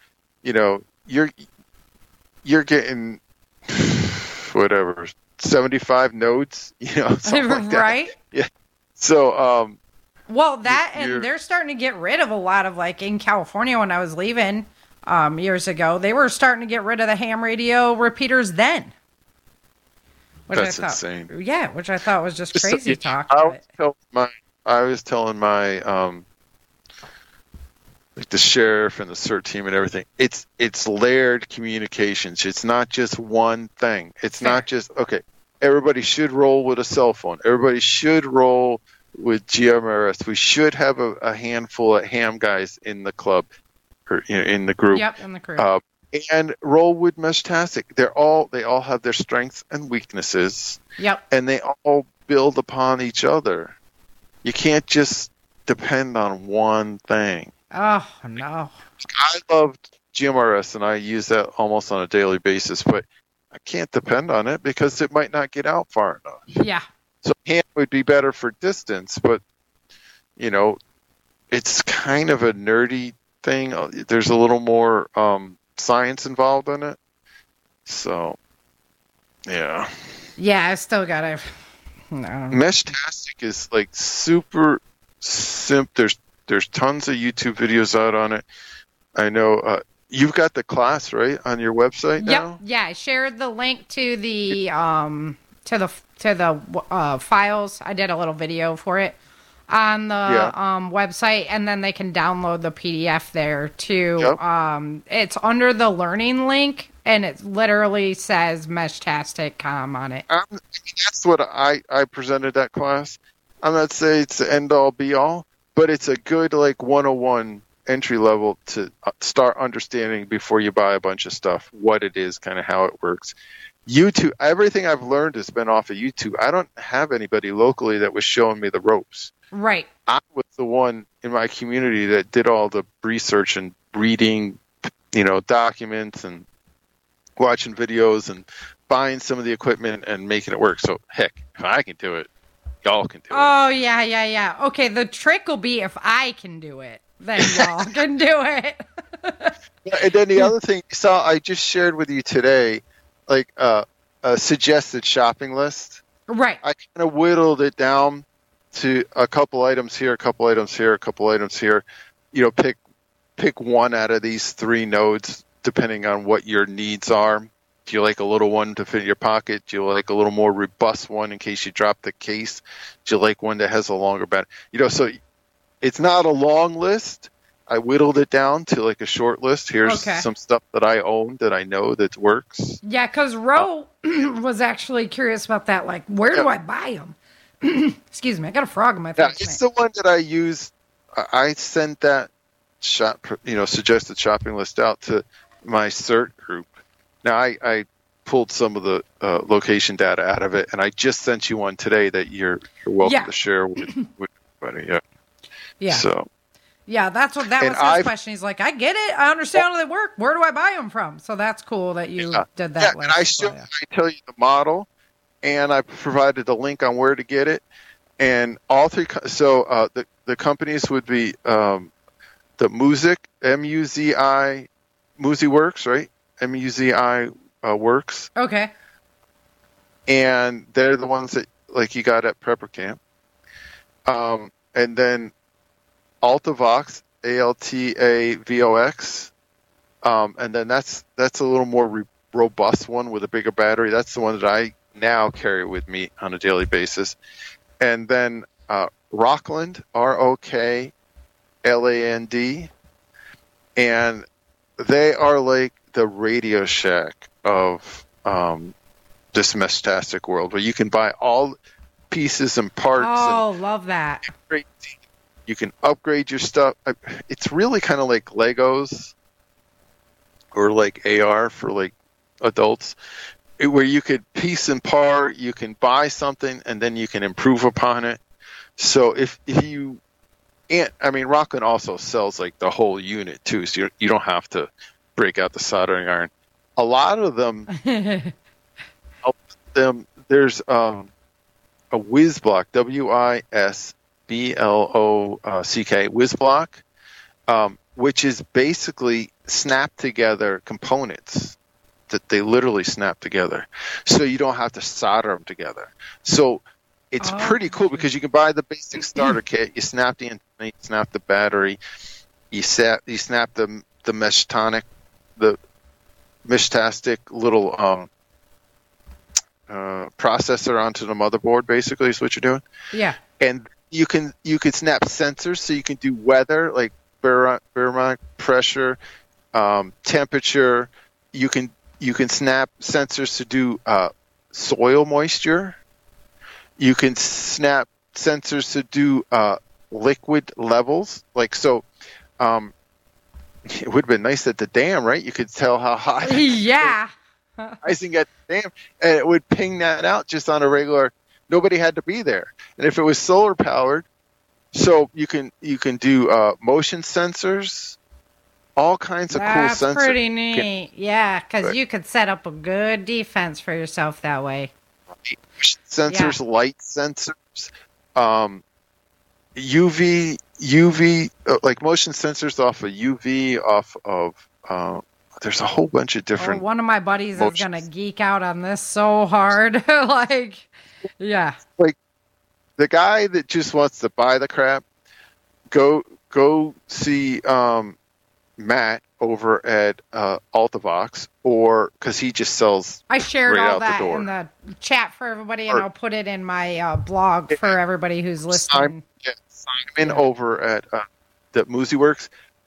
you're getting whatever 75 nodes, something like that. Right? Yeah. So, Well, that You're- and they're starting to get rid of a lot of, like, in California when I was leaving years ago, they were starting to get rid of the ham radio repeaters then. Which That's I thought, insane. Yeah, which I thought was just So, crazy talk. I was telling my like the sheriff and the CERT team and everything. It's layered communications. It's not just one thing. It's Fair. not just okay. Everybody should roll with a cell phone. Everybody should roll with GMRS. We should have a handful of ham guys in the club or in the group. Yep, in the crew. And roll with Meshtastic. They all have their strengths and weaknesses, Yep. and they all build upon each other. You can't just depend on one thing. Oh, no. I loved GMRS, and I use that almost on a daily basis, but I can't depend on it because it might not get out far enough. Yeah. So ham would be better for distance, but it's kind of a nerdy thing. There's a little more science involved in it. So, yeah. Yeah, I still got to. No. Meshtastic is like super simple. There's tons of YouTube videos out on it. I know you've got the class right on your website now. Yep. Yeah, I shared the link to the files. I did a little video for it on the website, and then they can download the PDF there too. Yep. It's under the learning link, and it literally says Meshtastic.com on it. That's what I presented that class. I'm not saying it's the end all be all, but it's a good like 101 entry level to start understanding before you buy a bunch of stuff, what it is, kind of how it works. YouTube, everything I've learned has been off of YouTube. I don't have anybody locally that was showing me the ropes. Right. I was the one in my community that did all the research and reading, documents and watching videos and buying some of the equipment and making it work. So heck, if I can do it, y'all can do it. Oh, yeah. Okay, the trick will be if I can do it, then y'all can do it. And then the other thing you saw, I just shared with you today, like a suggested shopping list. Right. I kind of whittled it down to a couple items here, a couple items here, a couple items here. Pick one out of these three nodes, depending on what your needs are. Do you like a little one to fit in your pocket? Do you like a little more robust one in case you drop the case? Do you like one that has a longer battery? So it's not a long list. I whittled it down to like a short list. Here's some stuff that I own that I know that works. Yeah, because Ro was actually curious about that. Like, where do I buy them? Excuse me, I got a frog in my throat. Yeah, it's the one that I use. I sent that suggested shopping list out to my CERT group. Now I pulled some of the location data out of it, and I just sent you one today that you're welcome to share with everybody. Yeah. Yeah. So. Yeah, that was his question. He's like, I get it. I understand how they work. Where do I buy them from? So that's cool that you did that. Yeah, and I tell you the model, and I provided the link on where to get it. And all three, so the companies would be the Music, M-U-Z-I, Muzi Works, right? M-U-Z-I Works. Okay. and they're the ones that like you got at Prepper Camp. And then Altavox, ALTAVOX, and then that's a little more robust one with a bigger battery. That's the one that I now carry with me on a daily basis. And then Rockland, ROKLAND, and they are like the Radio Shack of this Meshtastic world, where you can buy all pieces and parts. Oh, love that. You can upgrade your stuff. It's really kind of like Legos or like AR for like adults, where you could piece and part, you can buy something and then you can improve upon it. So if you, Rockland also sells like the whole unit too, so you don't have to break out the soldering iron. A lot of them, there's a WizBlock, WISBLOCK, WizBlock, which is basically snap together components that they literally snap together, so you don't have to solder them together. So it's pretty cool because you can buy the basic starter kit, you snap the antenna, you snap the battery, you snap the Meshtastic little processor onto the motherboard. Basically, is what you're doing. Yeah. And you can snap sensors, so you can do weather, like barometric pressure, temperature. You can snap sensors to do soil moisture. You can snap sensors to do liquid levels. Like so, it would have been nice at the dam, right? You could tell how high. Yeah. Icing at the dam, and it would ping that out just on a regular. Nobody had to be there, and if it was solar powered, so you can do motion sensors, all kinds of cool sensors. That's pretty neat. Yeah, because you could set up a good defense for yourself that way. Sensors, light sensors, UV, like motion sensors off of UV, off of. There's a whole bunch of different. One of my buddies is gonna geek out on this so hard, like. Yeah. Like the guy that just wants to buy the crap, go see Matt over at Altavox, or because he just sells. I shared right all out that the door. in the chat for everybody, and I'll put it in my blog for everybody who's listening. Simon over at the Moosey Works.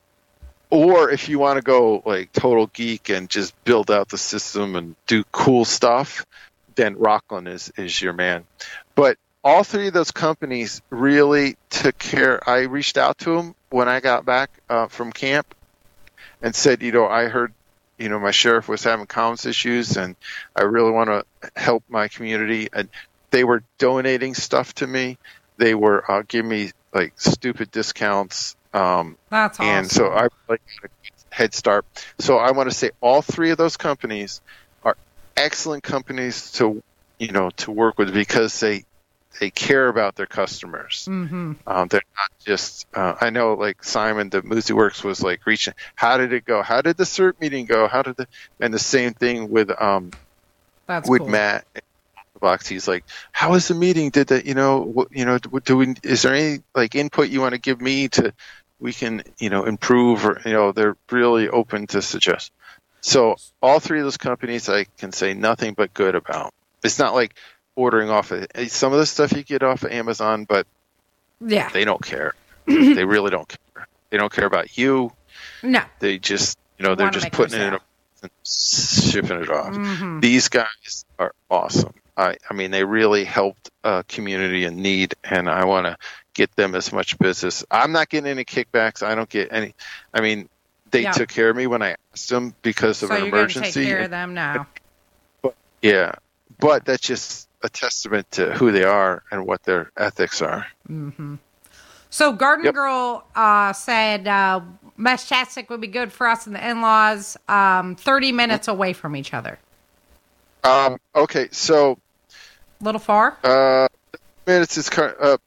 Or if you want to go like total geek and just build out the system and do cool stuff, then Rockland is your man. But all three of those companies really took care. I reached out to them when I got back from camp and said, I heard, my sheriff was having comms issues and I really want to help my community. And they were donating stuff to me. They were giving me like stupid discounts. That's awesome. And so I like a head start. So I want to say all three of those companies are excellent companies to work with because they care about their customers. Mm-hmm. They're not just. I know, like Simon, the Moosey Works was like reaching. How did it go? How did the CERT meeting go? And the same thing with That's with cool. Matt. He's like, how was the meeting? Did that? Is there any like input you want to give me to? We can improve, or they're really open to suggest. So all three of those companies I can say nothing but good about. It's not like ordering off of some of the stuff you get off of Amazon, but yeah, they don't care. They really don't care. They don't care about you. No, they just they're just putting it in and shipping it off. Mm-hmm. These guys are awesome. I mean, they really helped a community in need, and I want to get them as much business. I'm not getting any kickbacks. I don't get any. I mean, they took care of me when I asked them because of an emergency. So you're going to take care of them now. But that's just a testament to who they are and what their ethics are. Mm-hmm. So Garden Girl said Meshtastic would be good for us and the in-laws 30 minutes away from each other. Okay, so... A little far? Minutes is...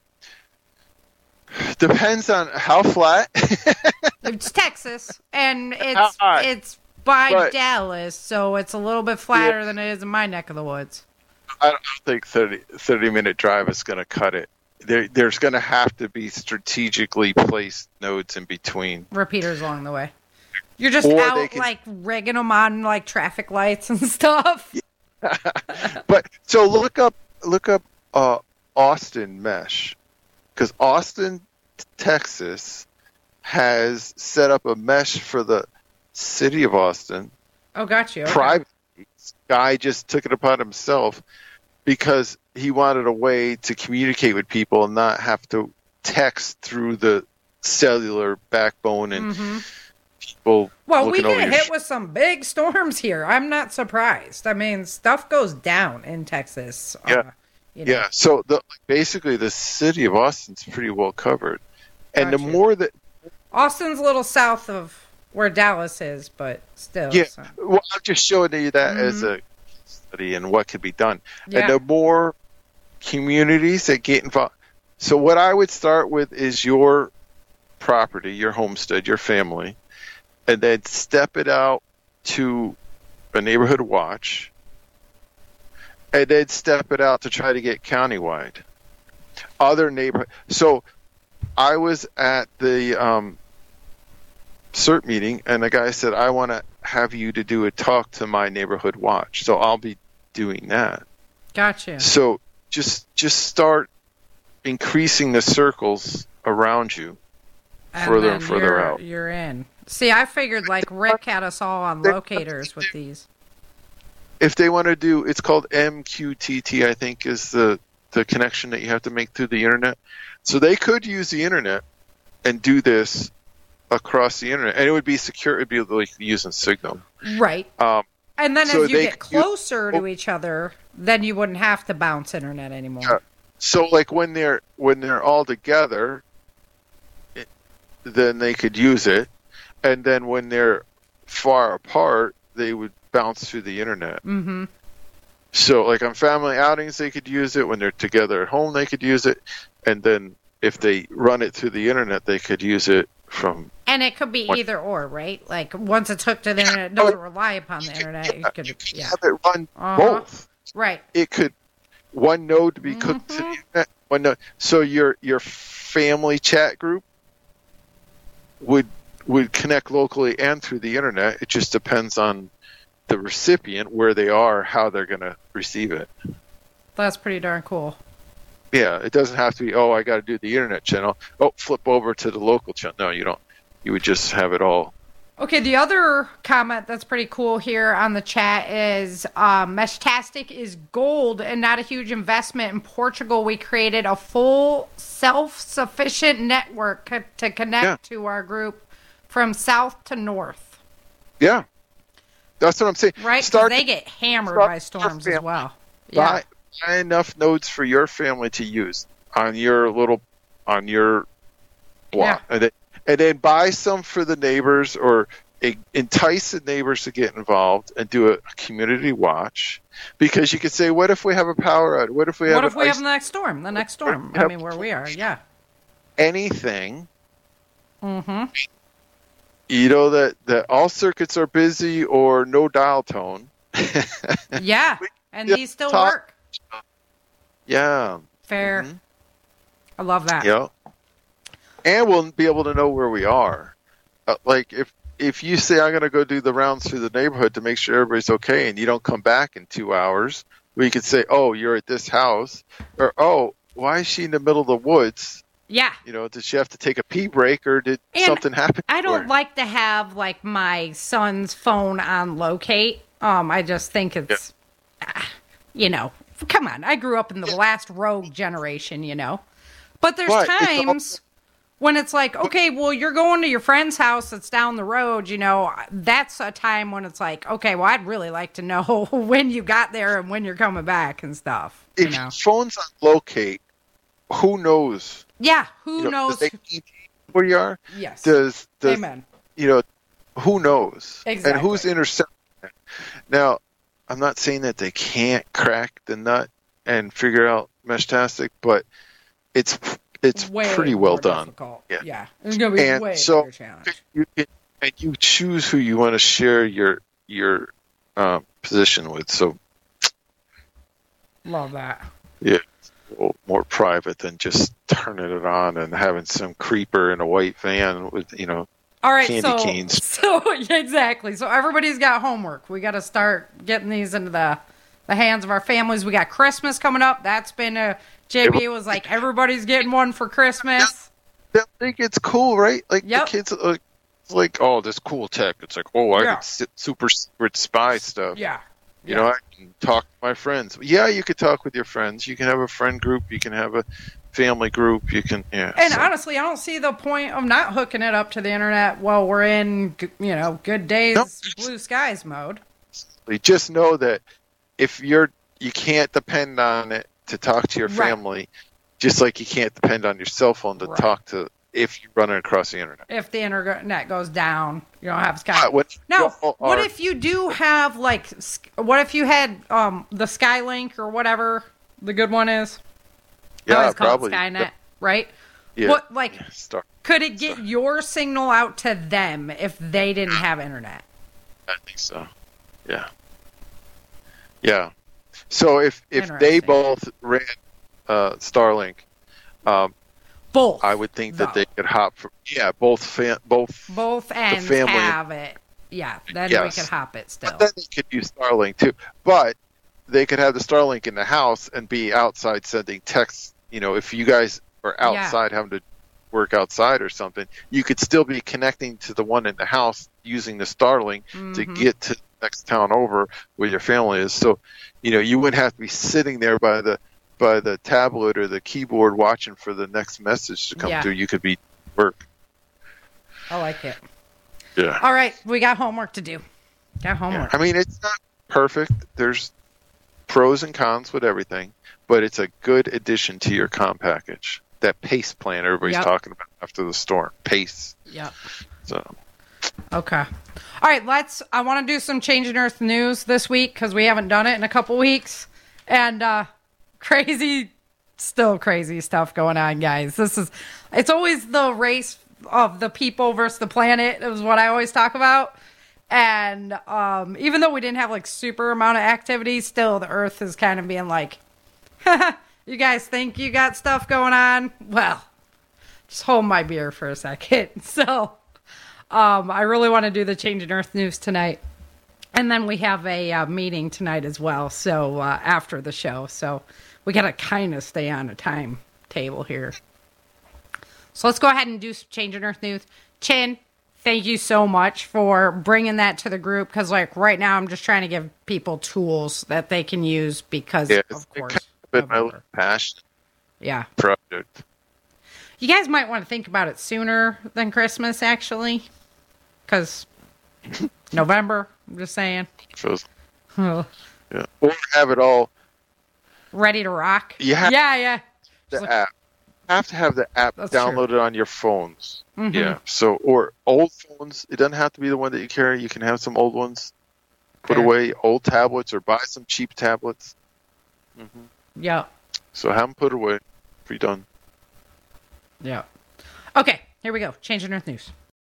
depends on how flat. It's Texas, and it's by Dallas, so it's a little bit flatter than it is in my neck of the woods. I don't think 30-minute drive is going to cut it. There's going to have to be strategically placed nodes in between. Repeaters along the way. You're just Or out like rigging them on like traffic lights and stuff. But so look up Austin Mesh, because Austin, Texas, has set up a mesh for the city of Austin. Oh, got you. Okay. Private guy just took it upon himself because he wanted a way to communicate with people and not have to text through the cellular backbone and people. Well, we looking over get your hit with some big storms here. I'm not surprised. I mean, stuff goes down in Texas. Yeah. You know. Yeah. So basically, the city of Austin's pretty well covered, and the Gotcha. more that Austin's a little south of where Dallas is, but still. yeah, So. well, I'm just showing you that as a study and what could be done, Yeah. and the more communities that get involved. So what I would start with is your property, your homestead, your family, and then step it out to a neighborhood watch, and then step it out to try to get countywide. Other neighborhood. So I was at the CERT meeting, and the guy said, I want to have you to do a talk to my neighborhood watch. So I'll be doing that. Gotcha. So just start increasing the circles around you further and further out. You're in. See, I figured like Rick had us all on locators with these. If they want to do, it's called MQTT, I think, is the connection that you have to make through the internet. So they could use the internet and do this across the internet, and it would be secure. It'd be like using Signal. Right. And then so as you get closer to each other, then you wouldn't have to bounce internet anymore. So like when they're all together, then they could use it, and then when they're far apart, they would bounce through the internet. Mm-hmm. So like on family outings, they could use it. When they're together at home, they could use it, and then if they run it through the internet, they could use it from. And it could be either or, right? Like once it's hooked to the internet, it doesn't rely upon the internet. It could, you could have it run both. Right. It could one node be cooked to the internet. One node. So your family chat group would connect locally and through the internet. It just depends on the recipient, where they are, how they're going to receive it. That's pretty darn cool. Yeah, it doesn't have to be, I got to do the internet channel. Flip over to the local channel. No, you don't. You would just have it all. Okay, the other comment that's pretty cool here on the chat is Meshtastic is gold and not a huge investment. In Portugal, we created a full self-sufficient network to connect to our group from south to north. Yeah. That's what I'm saying. Right? Because they get hammered by storms as well. Yeah. Buy enough nodes for your family to use on your block. Yeah. And then buy some for the neighbors, or entice the neighbors to get involved and do a community watch. Because you could say, what if we have a power out? What if we have the next storm? The next storm. I mean, where we are, yeah. Anything. Mm-hmm. You know that all circuits are busy or no dial tone. Yeah, and these still work. Yeah. Fair. Mm-hmm. I love that. Yeah. And we'll be able to know where we are. Like if you say, I'm going to go do the rounds through the neighborhood to make sure everybody's okay, and you don't come back in 2 hours, we could say, you're at this house, or why is she in the middle of the woods? Yeah. Did she have to take a pee break, or did something happen? I don't like to have like my son's phone on locate. I just think it's, come on. I grew up in the last rogue generation, But there's times when it's like, okay, well, you're going to your friend's house that's down the road, that's a time when it's like, okay, well, I'd really like to know when you got there and when you're coming back and stuff. If your phone's on locate, who knows? Yeah, who knows? Does they where you are? Yes. Does Amen. Who knows? Exactly. And who's intercepting it? Now, I'm not saying that they can't crack the nut and figure out Meshtastic, but it's pretty well done. Yeah. It's going to be way bigger challenge. You choose who you want to share your position with. So Love that. Yeah, it's a little more private than just turning it on and having some creeper in a white van with, All right, candy canes. So exactly. So everybody's got homework. We got to start getting these into the hands of our families. We got Christmas coming up. That's been JB was like, everybody's getting one for Christmas. I think it's cool, right? Like Yep. the kids, it's like, oh, this cool tech. It's like, oh, I can super secret spy stuff. Yeah. You know, I can talk to my friends. Yeah, you could talk with your friends. You can have a friend group. You can have a family group. You can, And honestly, I don't see the point of not hooking it up to the internet while we're in, good days, blue skies mode. Just know that if you can't depend on it to talk to your family, just like you can't depend on your cell phone to talk to if you're running across the internet. If the internet goes down, you don't have Skype. What if you do have, what if you had the Skylink or whatever the good one is? Yeah, probably. Skynet, right? Yeah. Could it get your signal out to them if they didn't have internet? I think so. Yeah. Yeah. So if they both ran Starlink, both, I would think that they could hop from both ends have it. Yeah, then we could hop it still. But then they could use Starlink too. But they could have the Starlink in the house and be outside sending texts. If you guys are outside having to work outside or something, you could still be connecting to the one in the house using the Starlink to get to the next town over where your family is. So, you wouldn't have to be sitting there by the tablet or the keyboard watching for the next message to come through. You could be at work. I like it. Yeah. All right, we got homework to do. Got homework. Yeah. I mean, it's not perfect. There's pros and cons with everything, but it's a good addition to your comm package. That PACE plan everybody's talking about after the storm. PACE. Yep. So. Okay. All right, I want to do some Changing Earth news this week because we haven't done it in a couple weeks. And crazy stuff going on, guys. It's always the race of the people versus the planet is what I always talk about. And even though we didn't have super amount of activity, still the Earth is kind of being like, you guys think you got stuff going on? Well, just hold my beer for a second. So I really want to do the Changing Earth news tonight. And then we have a meeting tonight as well. So after the show. So we got to kind of stay on a timetable here. So let's go ahead and do some Changing Earth news. Chin, thank you so much for bringing that to the group. Because right now I'm just trying to give people tools that they can use because, of course. Been my little passion project. You guys might want to think about it sooner than Christmas, actually, because November. I'm just saying. Yeah, or have it all ready to rock. The app. You have to have the app downloaded on your phones. Mm-hmm. Yeah. So, or old phones. It doesn't have to be the one that you carry. You can have some old ones. Put away old tablets or buy some cheap tablets. Mm-hmm. Yeah. So have them put away if you're done. Yeah. Okay, here we go. Changing Earth news.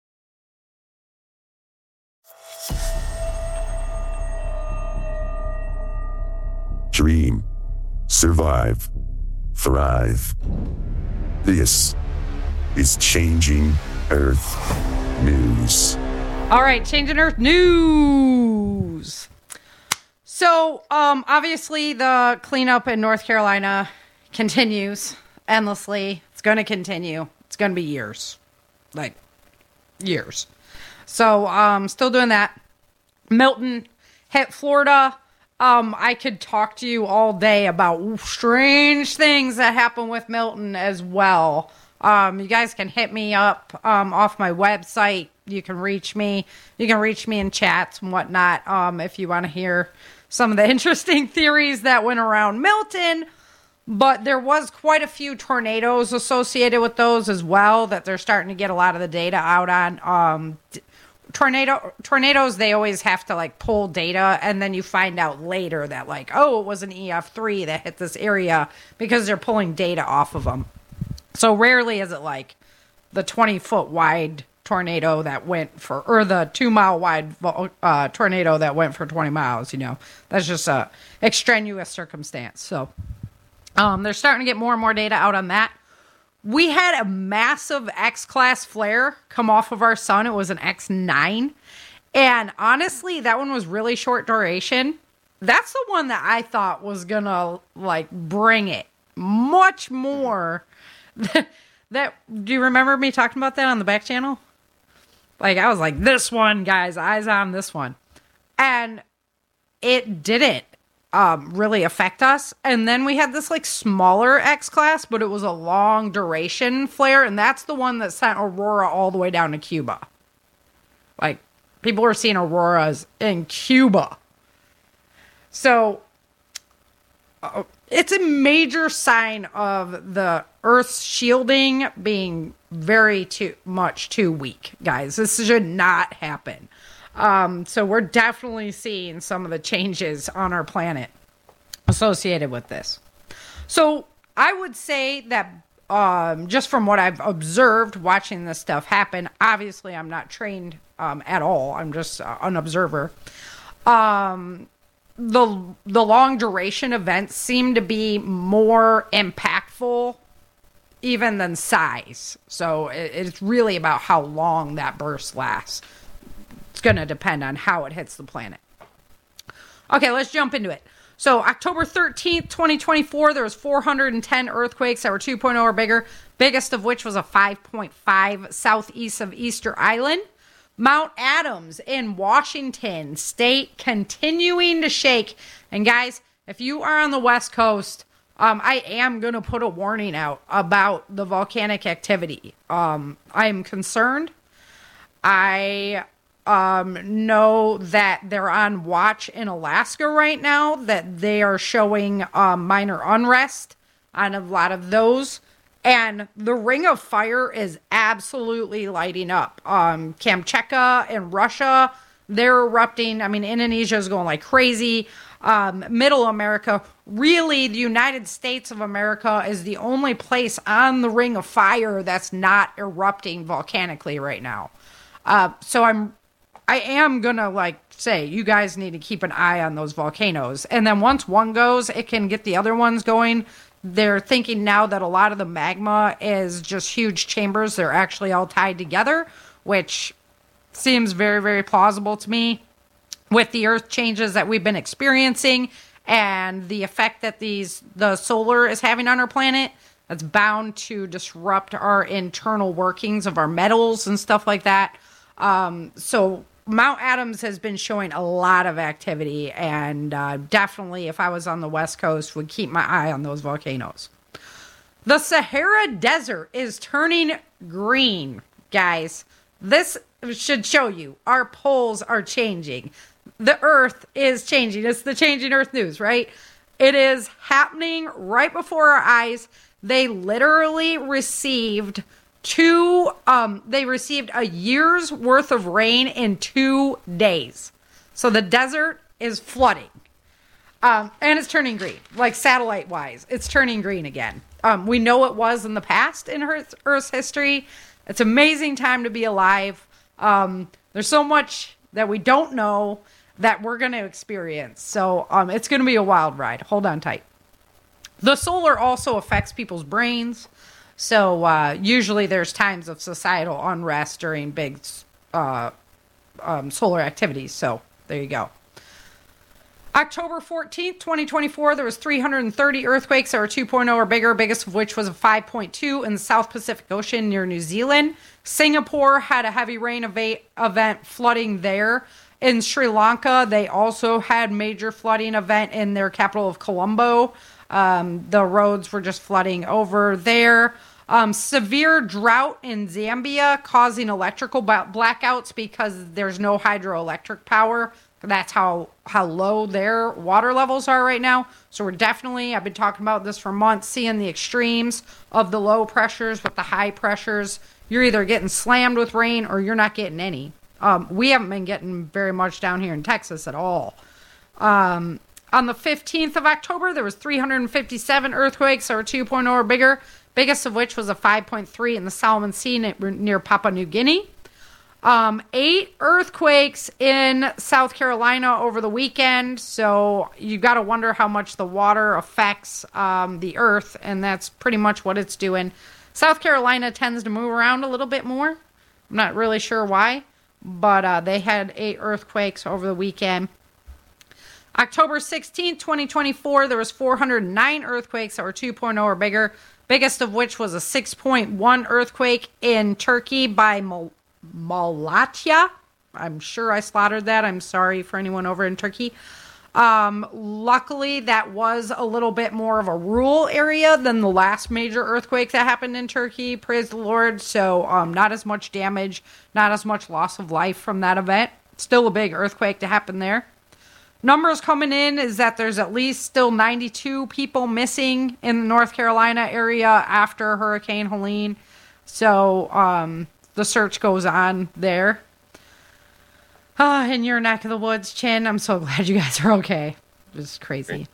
Dream. Survive. Thrive. This is Changing Earth News. All right, Changing Earth News. So, obviously, the cleanup in North Carolina continues endlessly. It's going to continue. It's going to be years. Years. So, still doing that. Milton hit Florida. I could talk to you all day about strange things that happen with Milton as well. You guys can hit me up off my website. You can reach me. You can reach me in chats and whatnot if you want to hear some of the interesting theories that went around Milton. But there was quite a few tornadoes associated with those as well that they're starting to get a lot of the data out on. Tornadoes, they always have to pull data, and then you find out later that it was an EF3 that hit this area because they're pulling data off of them. So rarely is it the 20-foot wide tornado that went for, or the 2-mile wide tornado that went for 20 miles, That's just a extraneous circumstance. So they're starting to get more and more data out on that. We had a massive X-class flare come off of our sun. It was an X9. And honestly, that one was really short duration. That's the one that I thought was going to, bring it much more. Do you remember me talking about that on the back channel? I was like, this one, guys, eyes on this one. And it didn't really affect us. And then we had this, smaller X-class, but it was a long duration flare. And that's the one that sent aurora all the way down to Cuba. People were seeing auroras in Cuba. So it's a major sign of the Earth's shielding being very too weak, guys. This should not happen. So we're definitely seeing some of the changes on our planet associated with this. So I would say that just from what I've observed watching this stuff happen, obviously I'm not trained at all. I'm just an observer. The long duration events seem to be more impactful even than size. So it's really about how long that burst lasts. It's going to depend on how it hits the planet. Okay, let's jump into it. So October 13th, 2024, there was 410 earthquakes that were 2.0 or bigger, biggest of which was a 5.5 southeast of Easter Island. Mount Adams in Washington state continuing to shake. And guys, if you are on the West Coast, I am going to put a warning out about the volcanic activity. I am concerned. I know that they're on watch in Alaska right now, that they are showing minor unrest on a lot of those. And the Ring of Fire is absolutely lighting up. Kamchatka in Russia, they're erupting. I mean, Indonesia is going like crazy. Middle America, really, the United States of America is the only place on the Ring of Fire that's not erupting volcanically right now. So I am gonna say you guys need to keep an eye on those volcanoes. And then once one goes, it can get the other ones going. They're thinking now that a lot of the magma is just huge chambers. They're actually all tied together, which seems very, very plausible to me with the earth changes that we've been experiencing and the effect that the solar is having on our planet. That's bound to disrupt our internal workings of our metals and stuff like that. So Mount Adams has been showing a lot of activity, and definitely, if I was on the West Coast, would keep my eye on those volcanoes. The Sahara Desert is turning green, guys. This should show you our poles are changing. The Earth is changing. It's the Changing Earth News, right? It is happening right before our eyes. They literally received a year's worth of rain in 2 days. So the desert is flooding. And it's turning green, satellite wise, it's turning green again. We know it was in the past in Earth's history. It's an amazing time to be alive. There's so much that we don't know that we're going to experience. So it's going to be a wild ride. Hold on tight. The solar also affects people's brains. So usually there's times of societal unrest during big solar activities. So there you go. October 14th, 2024, there was 330 earthquakes that were 2.0 or bigger, biggest of which was a 5.2 in the South Pacific Ocean near New Zealand. Singapore had a heavy rain event flooding there. In Sri Lanka, they also had major flooding event in their capital of Colombo. The roads were just flooding over there. Severe drought in Zambia causing electrical blackouts because there's no hydroelectric power. That's how low their water levels are right now. So we're definitely, I've been talking about this for months, seeing the extremes of the low pressures with the high pressures. You're either getting slammed with rain or you're not getting any. We haven't been getting very much down here in Texas at all. On the 15th of October, there was 357 earthquakes that were 2.0 or bigger, biggest of which was a 5.3 in the Solomon Sea near Papua New Guinea. 8 earthquakes in South Carolina over the weekend. So you got to wonder how much the water affects the earth, and that's pretty much what it's doing. South Carolina tends to move around a little bit more. I'm not really sure why, but they had 8 earthquakes over the weekend. October 16th, 2024, there was 409 earthquakes that were 2.0 or bigger, biggest of which was a 6.1 earthquake in Turkey by Malatya. I'm sure I slaughtered that. I'm sorry for anyone over in Turkey. Luckily, that was a little bit more of a rural area than the last major earthquake that happened in Turkey. Praise the Lord. So not as much damage, not as much loss of life from that event. Still a big earthquake to happen there. Numbers coming in is that there's at least still 92 people missing in the North Carolina area after Hurricane Helene. So the search goes on there. In your neck of the woods, Chin, I'm so glad you guys are okay. It's crazy.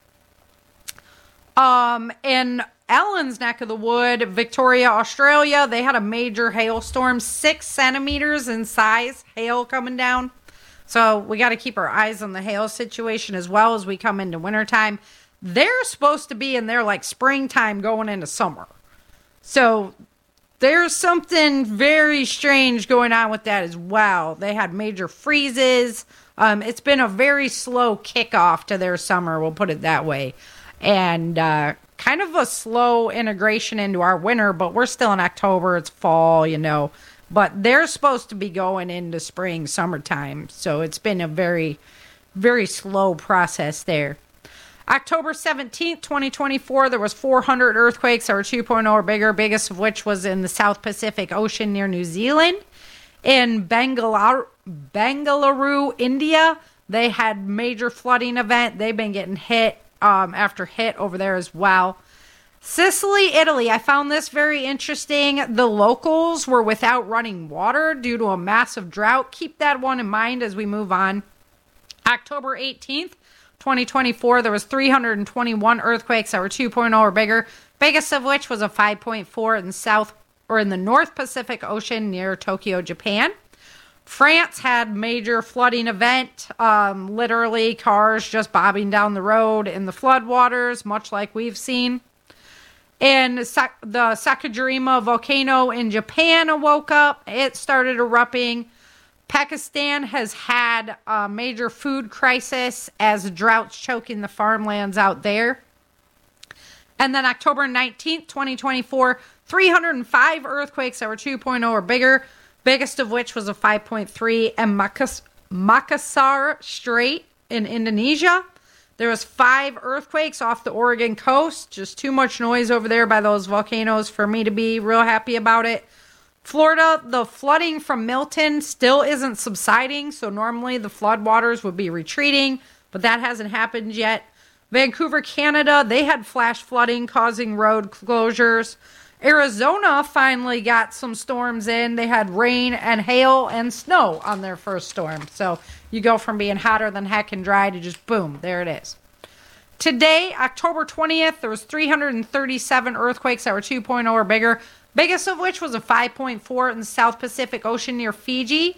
In Ellen's neck of the wood, Victoria, Australia, they had a major hailstorm, 6 centimeters in size, hail coming down. So we got to keep our eyes on the hail situation as well as we come into wintertime. They're supposed to be in their like springtime going into summer. So there's something very strange going on with that as well. They had major freezes. It's been a very slow kickoff to their summer, we'll put it that way. And kind of a slow integration into our winter, but we're still in October. It's fall, you know. But they're supposed to be going into spring, summertime. So it's been a very, very slow process there. October 17th, 2024, there was 400 earthquakes that were 2.0 or bigger, biggest of which was in the South Pacific Ocean near New Zealand. In Bangalore, India, they had major flooding event. They've been getting hit after hit over there as well. Sicily, Italy, I found this very interesting. The locals were without running water due to a massive drought. Keep that one in mind as we move on. October 18th, 2024, there was 321 earthquakes that were 2.0 or bigger, biggest of which was a 5.4 in the North Pacific Ocean near Tokyo, Japan. France had major flooding event, literally cars just bobbing down the road in the floodwaters, much like we've seen. And the Sakajima volcano in Japan awoke up. It started erupting. Pakistan has had a major food crisis as droughts choking the farmlands out there. And then October 19th, 2024, 305 earthquakes that were 2.0 or bigger, biggest of which was a 5.3 in Makassar Strait in Indonesia. There was 5 earthquakes off the Oregon coast. Just too much noise over there by those volcanoes for me to be real happy about it. Florida, the flooding from Milton still isn't subsiding, so normally the floodwaters would be retreating, but that hasn't happened yet. Vancouver, Canada, they had flash flooding causing road closures. Arizona finally got some storms in. They had rain and hail and snow on their first storm. So you go from being hotter than heck and dry to just boom, there it is. Today, October 20th, there was 337 earthquakes that were 2.0 or bigger, biggest of which was a 5.4 in the South Pacific Ocean near Fiji.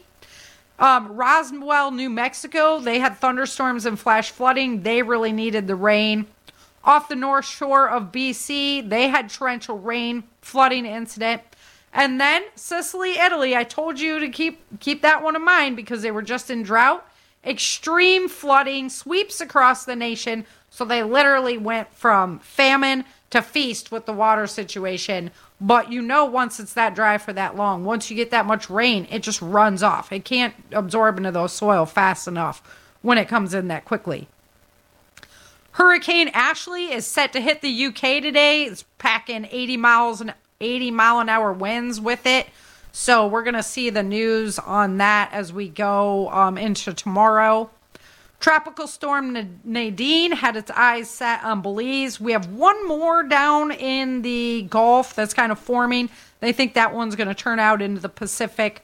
Roswell, New Mexico, they had thunderstorms and flash flooding. They really needed the rain. Off the north shore of BC, they had torrential rain, flooding incident. And then Sicily, Italy, I told you to keep that one in mind because they were just in drought. Extreme flooding sweeps across the nation, so they literally went from famine to feast with the water situation. But you know, once it's that dry for that long, once you get that much rain, it just runs off. It can't absorb into those soil fast enough when it comes in that quickly. Hurricane Ashley is set to hit the UK today. It's packing 80 mile an hour winds with it. So we're going to see the news on that as we go into tomorrow. Tropical Storm Nadine had its eyes set on Belize. We have one more down in the Gulf that's kind of forming. They think that one's going to turn out into the Pacific.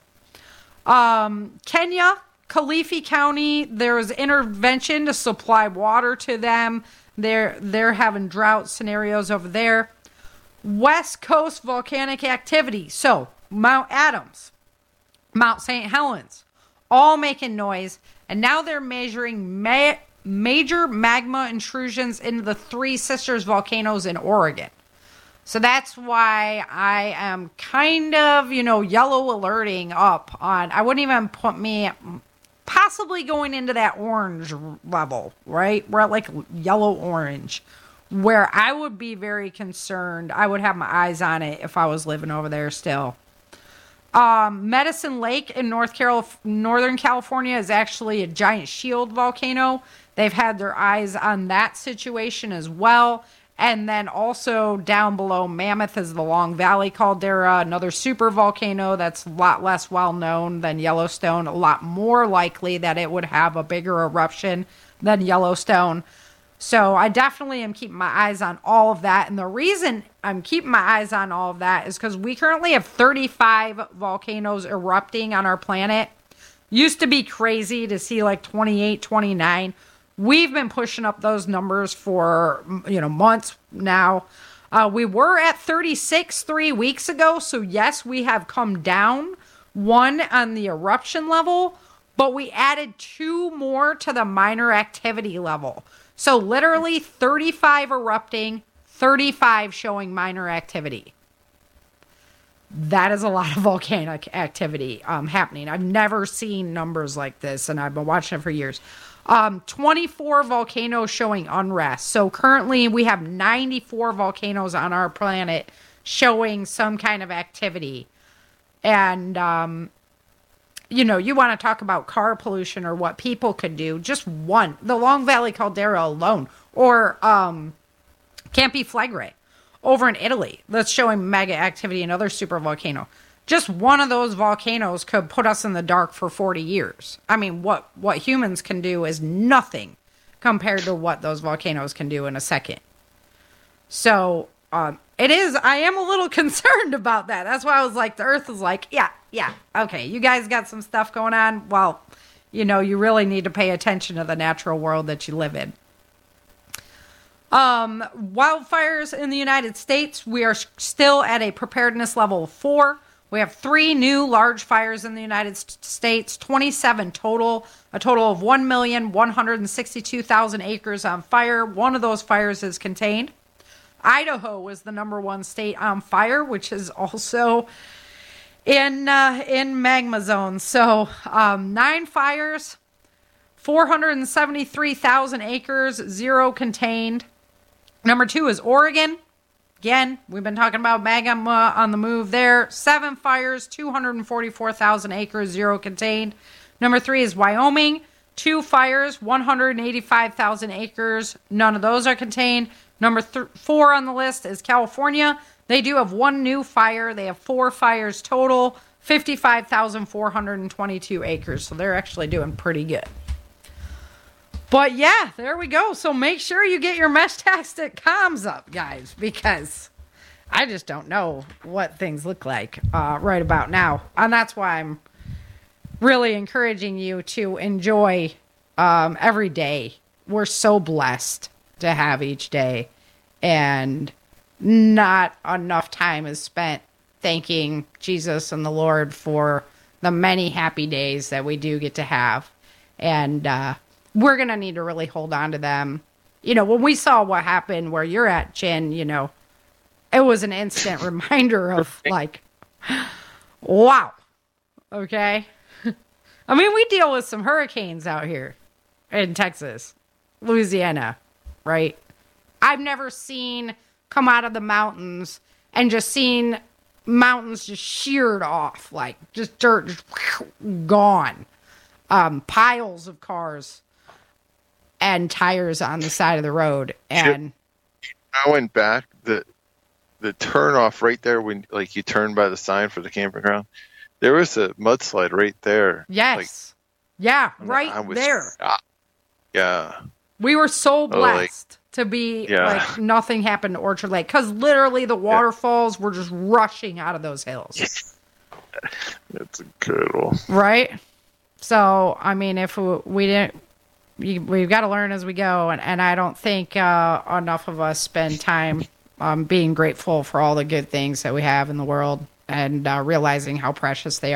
Kenya, Kilifi County, there's intervention to supply water to them. They're having drought scenarios over there. West Coast volcanic activity. So, Mount Adams. Mount St. Helens, all making noise. And now they're measuring major magma intrusions into the Three Sisters volcanoes in Oregon. So that's why I am kind of, yellow alerting up on, I wouldn't even put me possibly going into that orange level, right? We're at like yellow orange, where I would be very concerned. I would have my eyes on it if I was living over there still. Medicine Lake in Northern California is actually a giant shield volcano. They've had their eyes on that situation as well. And then also down below Mammoth is the Long Valley Caldera, another super volcano that's a lot less well known than Yellowstone, a lot more likely that it would have a bigger eruption than Yellowstone. So I definitely am keeping my eyes on all of that. And the reason I'm keeping my eyes on all of that is because we currently have 35 volcanoes erupting on our planet. Used to be crazy to see like 28, 29. We've been pushing up those numbers for, months now. We were at 36 3 weeks ago. So yes, we have come down one on the eruption level, but we added 2 more to the minor activity level. So literally 35 erupting, 35 showing minor activity. That is a lot of volcanic activity happening. I've never seen numbers like this, and I've been watching it for years. 24 volcanoes showing unrest. So currently we have 94 volcanoes on our planet showing some kind of activity. And, you want to talk about car pollution or what people could do. Just one, the Long Valley Caldera alone, or Campi Flegrei over in Italy that's showing mega activity, another super volcano. Just one of those volcanoes could put us in the dark for 40 years. I mean, what humans can do is nothing compared to what those volcanoes can do in a second. So, I am a little concerned about that. That's why I was like, the Earth is like, yeah, okay, you guys got some stuff going on. Well, you really need to pay attention to the natural world that you live in. Wildfires in the United States, we are still at a preparedness level of 4. We have 3 new large fires in the United States, 27 total, a total of 1,162,000 acres on fire. One of those fires is contained. Idaho is the number 1 state on fire, which is also in magma zones. So 9 fires, 473,000 acres, 0 contained. Number 2 is Oregon. Again, we've been talking about magma on the move there. 7 fires, 244,000 acres, 0 contained. Number 3 is Wyoming. 2 fires, 185,000 acres. None of those are contained. Number 4 on the list is California. They do have 1 new fire. They have 4 fires total, 55,422 acres. So they're actually doing pretty good. But yeah, there we go. So make sure you get your Meshtastic comms up, guys, because I just don't know what things look like right about now. And that's why I'm really encouraging you to enjoy every day. We're so blessed to have each day, and not enough time is spent thanking Jesus and the Lord for the many happy days that we do get to have. And we're going to need to really hold on to them. When we saw what happened where you're at, Chin, it was an instant reminder of like, wow. Okay. I mean, we deal with some hurricanes out here in Texas, Louisiana, right? I've never seen come out of the mountains and just seen mountains just sheared off, like just dirt just gone. Piles of cars and tires on the side of the road. And I went back, the turn off right there when you turn by the sign for the campground, there was a mudslide right there. Yes. Right there. Yeah. We were so blessed to be nothing happened to Orchard Lake, because literally the waterfalls were just rushing out of those hills. That's incredible. Right? So, I mean, if we didn't, we've got to learn as we go. And I don't think enough of us spend time being grateful for all the good things that we have in the world, and realizing how precious they are.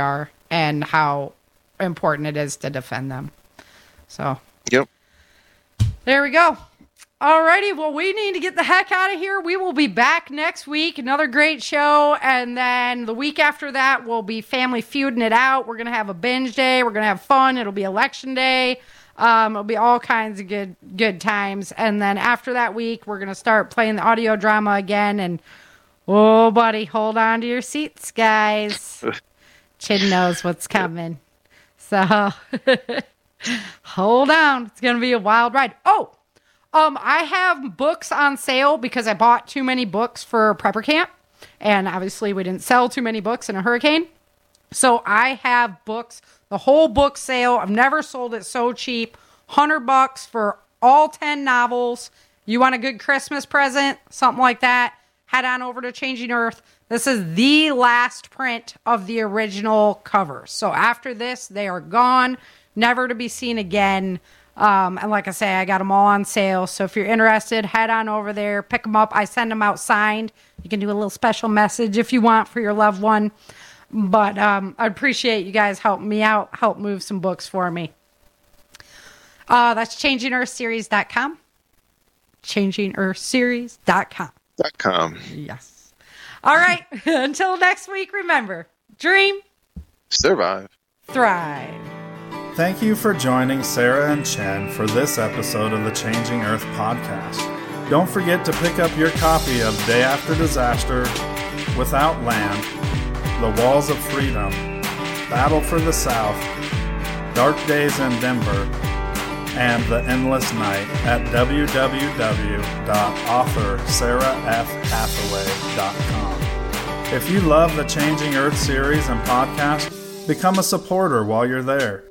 and how important it is to defend them. So, Yep. there we go. Alrighty, well, we need to get the heck out of here. We will be back next week. Another great show. And then the week after that, we'll be family feuding it out. We're going to have a binge day. We're going to have fun. It'll be election day. It'll be all kinds of good times. And then after that week, we're going to start playing the audio drama again. And, oh, buddy, hold on to your seats, guys. Chin knows what's coming. So, hold on. It's going to be a wild ride. Oh! I have books on sale because I bought too many books for prepper camp. And obviously we didn't sell too many books in a hurricane. So I have books, the whole book sale. I've never sold it so cheap. $100 for all 10 novels. You want a good Christmas present, something like that, head on over to Changing Earth. This is the last print of the original cover. So after this, they are gone, never to be seen again. And like I say, I got them all on sale. So if you're interested, head on over there, pick them up. I send them out signed. You can do a little special message if you want for your loved one. But I appreciate you guys helping me out, help move some books for me. That's ChangingEarthSeries.com. ChangingEarthSeries.com. Yes. All right. Until next week, remember, dream, survive, thrive. Thank you for joining Sarah and Chen for this episode of the Changing Earth podcast. Don't forget to pick up your copy of Day After Disaster, Without Land, The Walls of Freedom, Battle for the South, Dark Days in Denver, and The Endless Night at www.authorSarahFHathaway.com. If you love the Changing Earth series and podcast, become a supporter while you're there.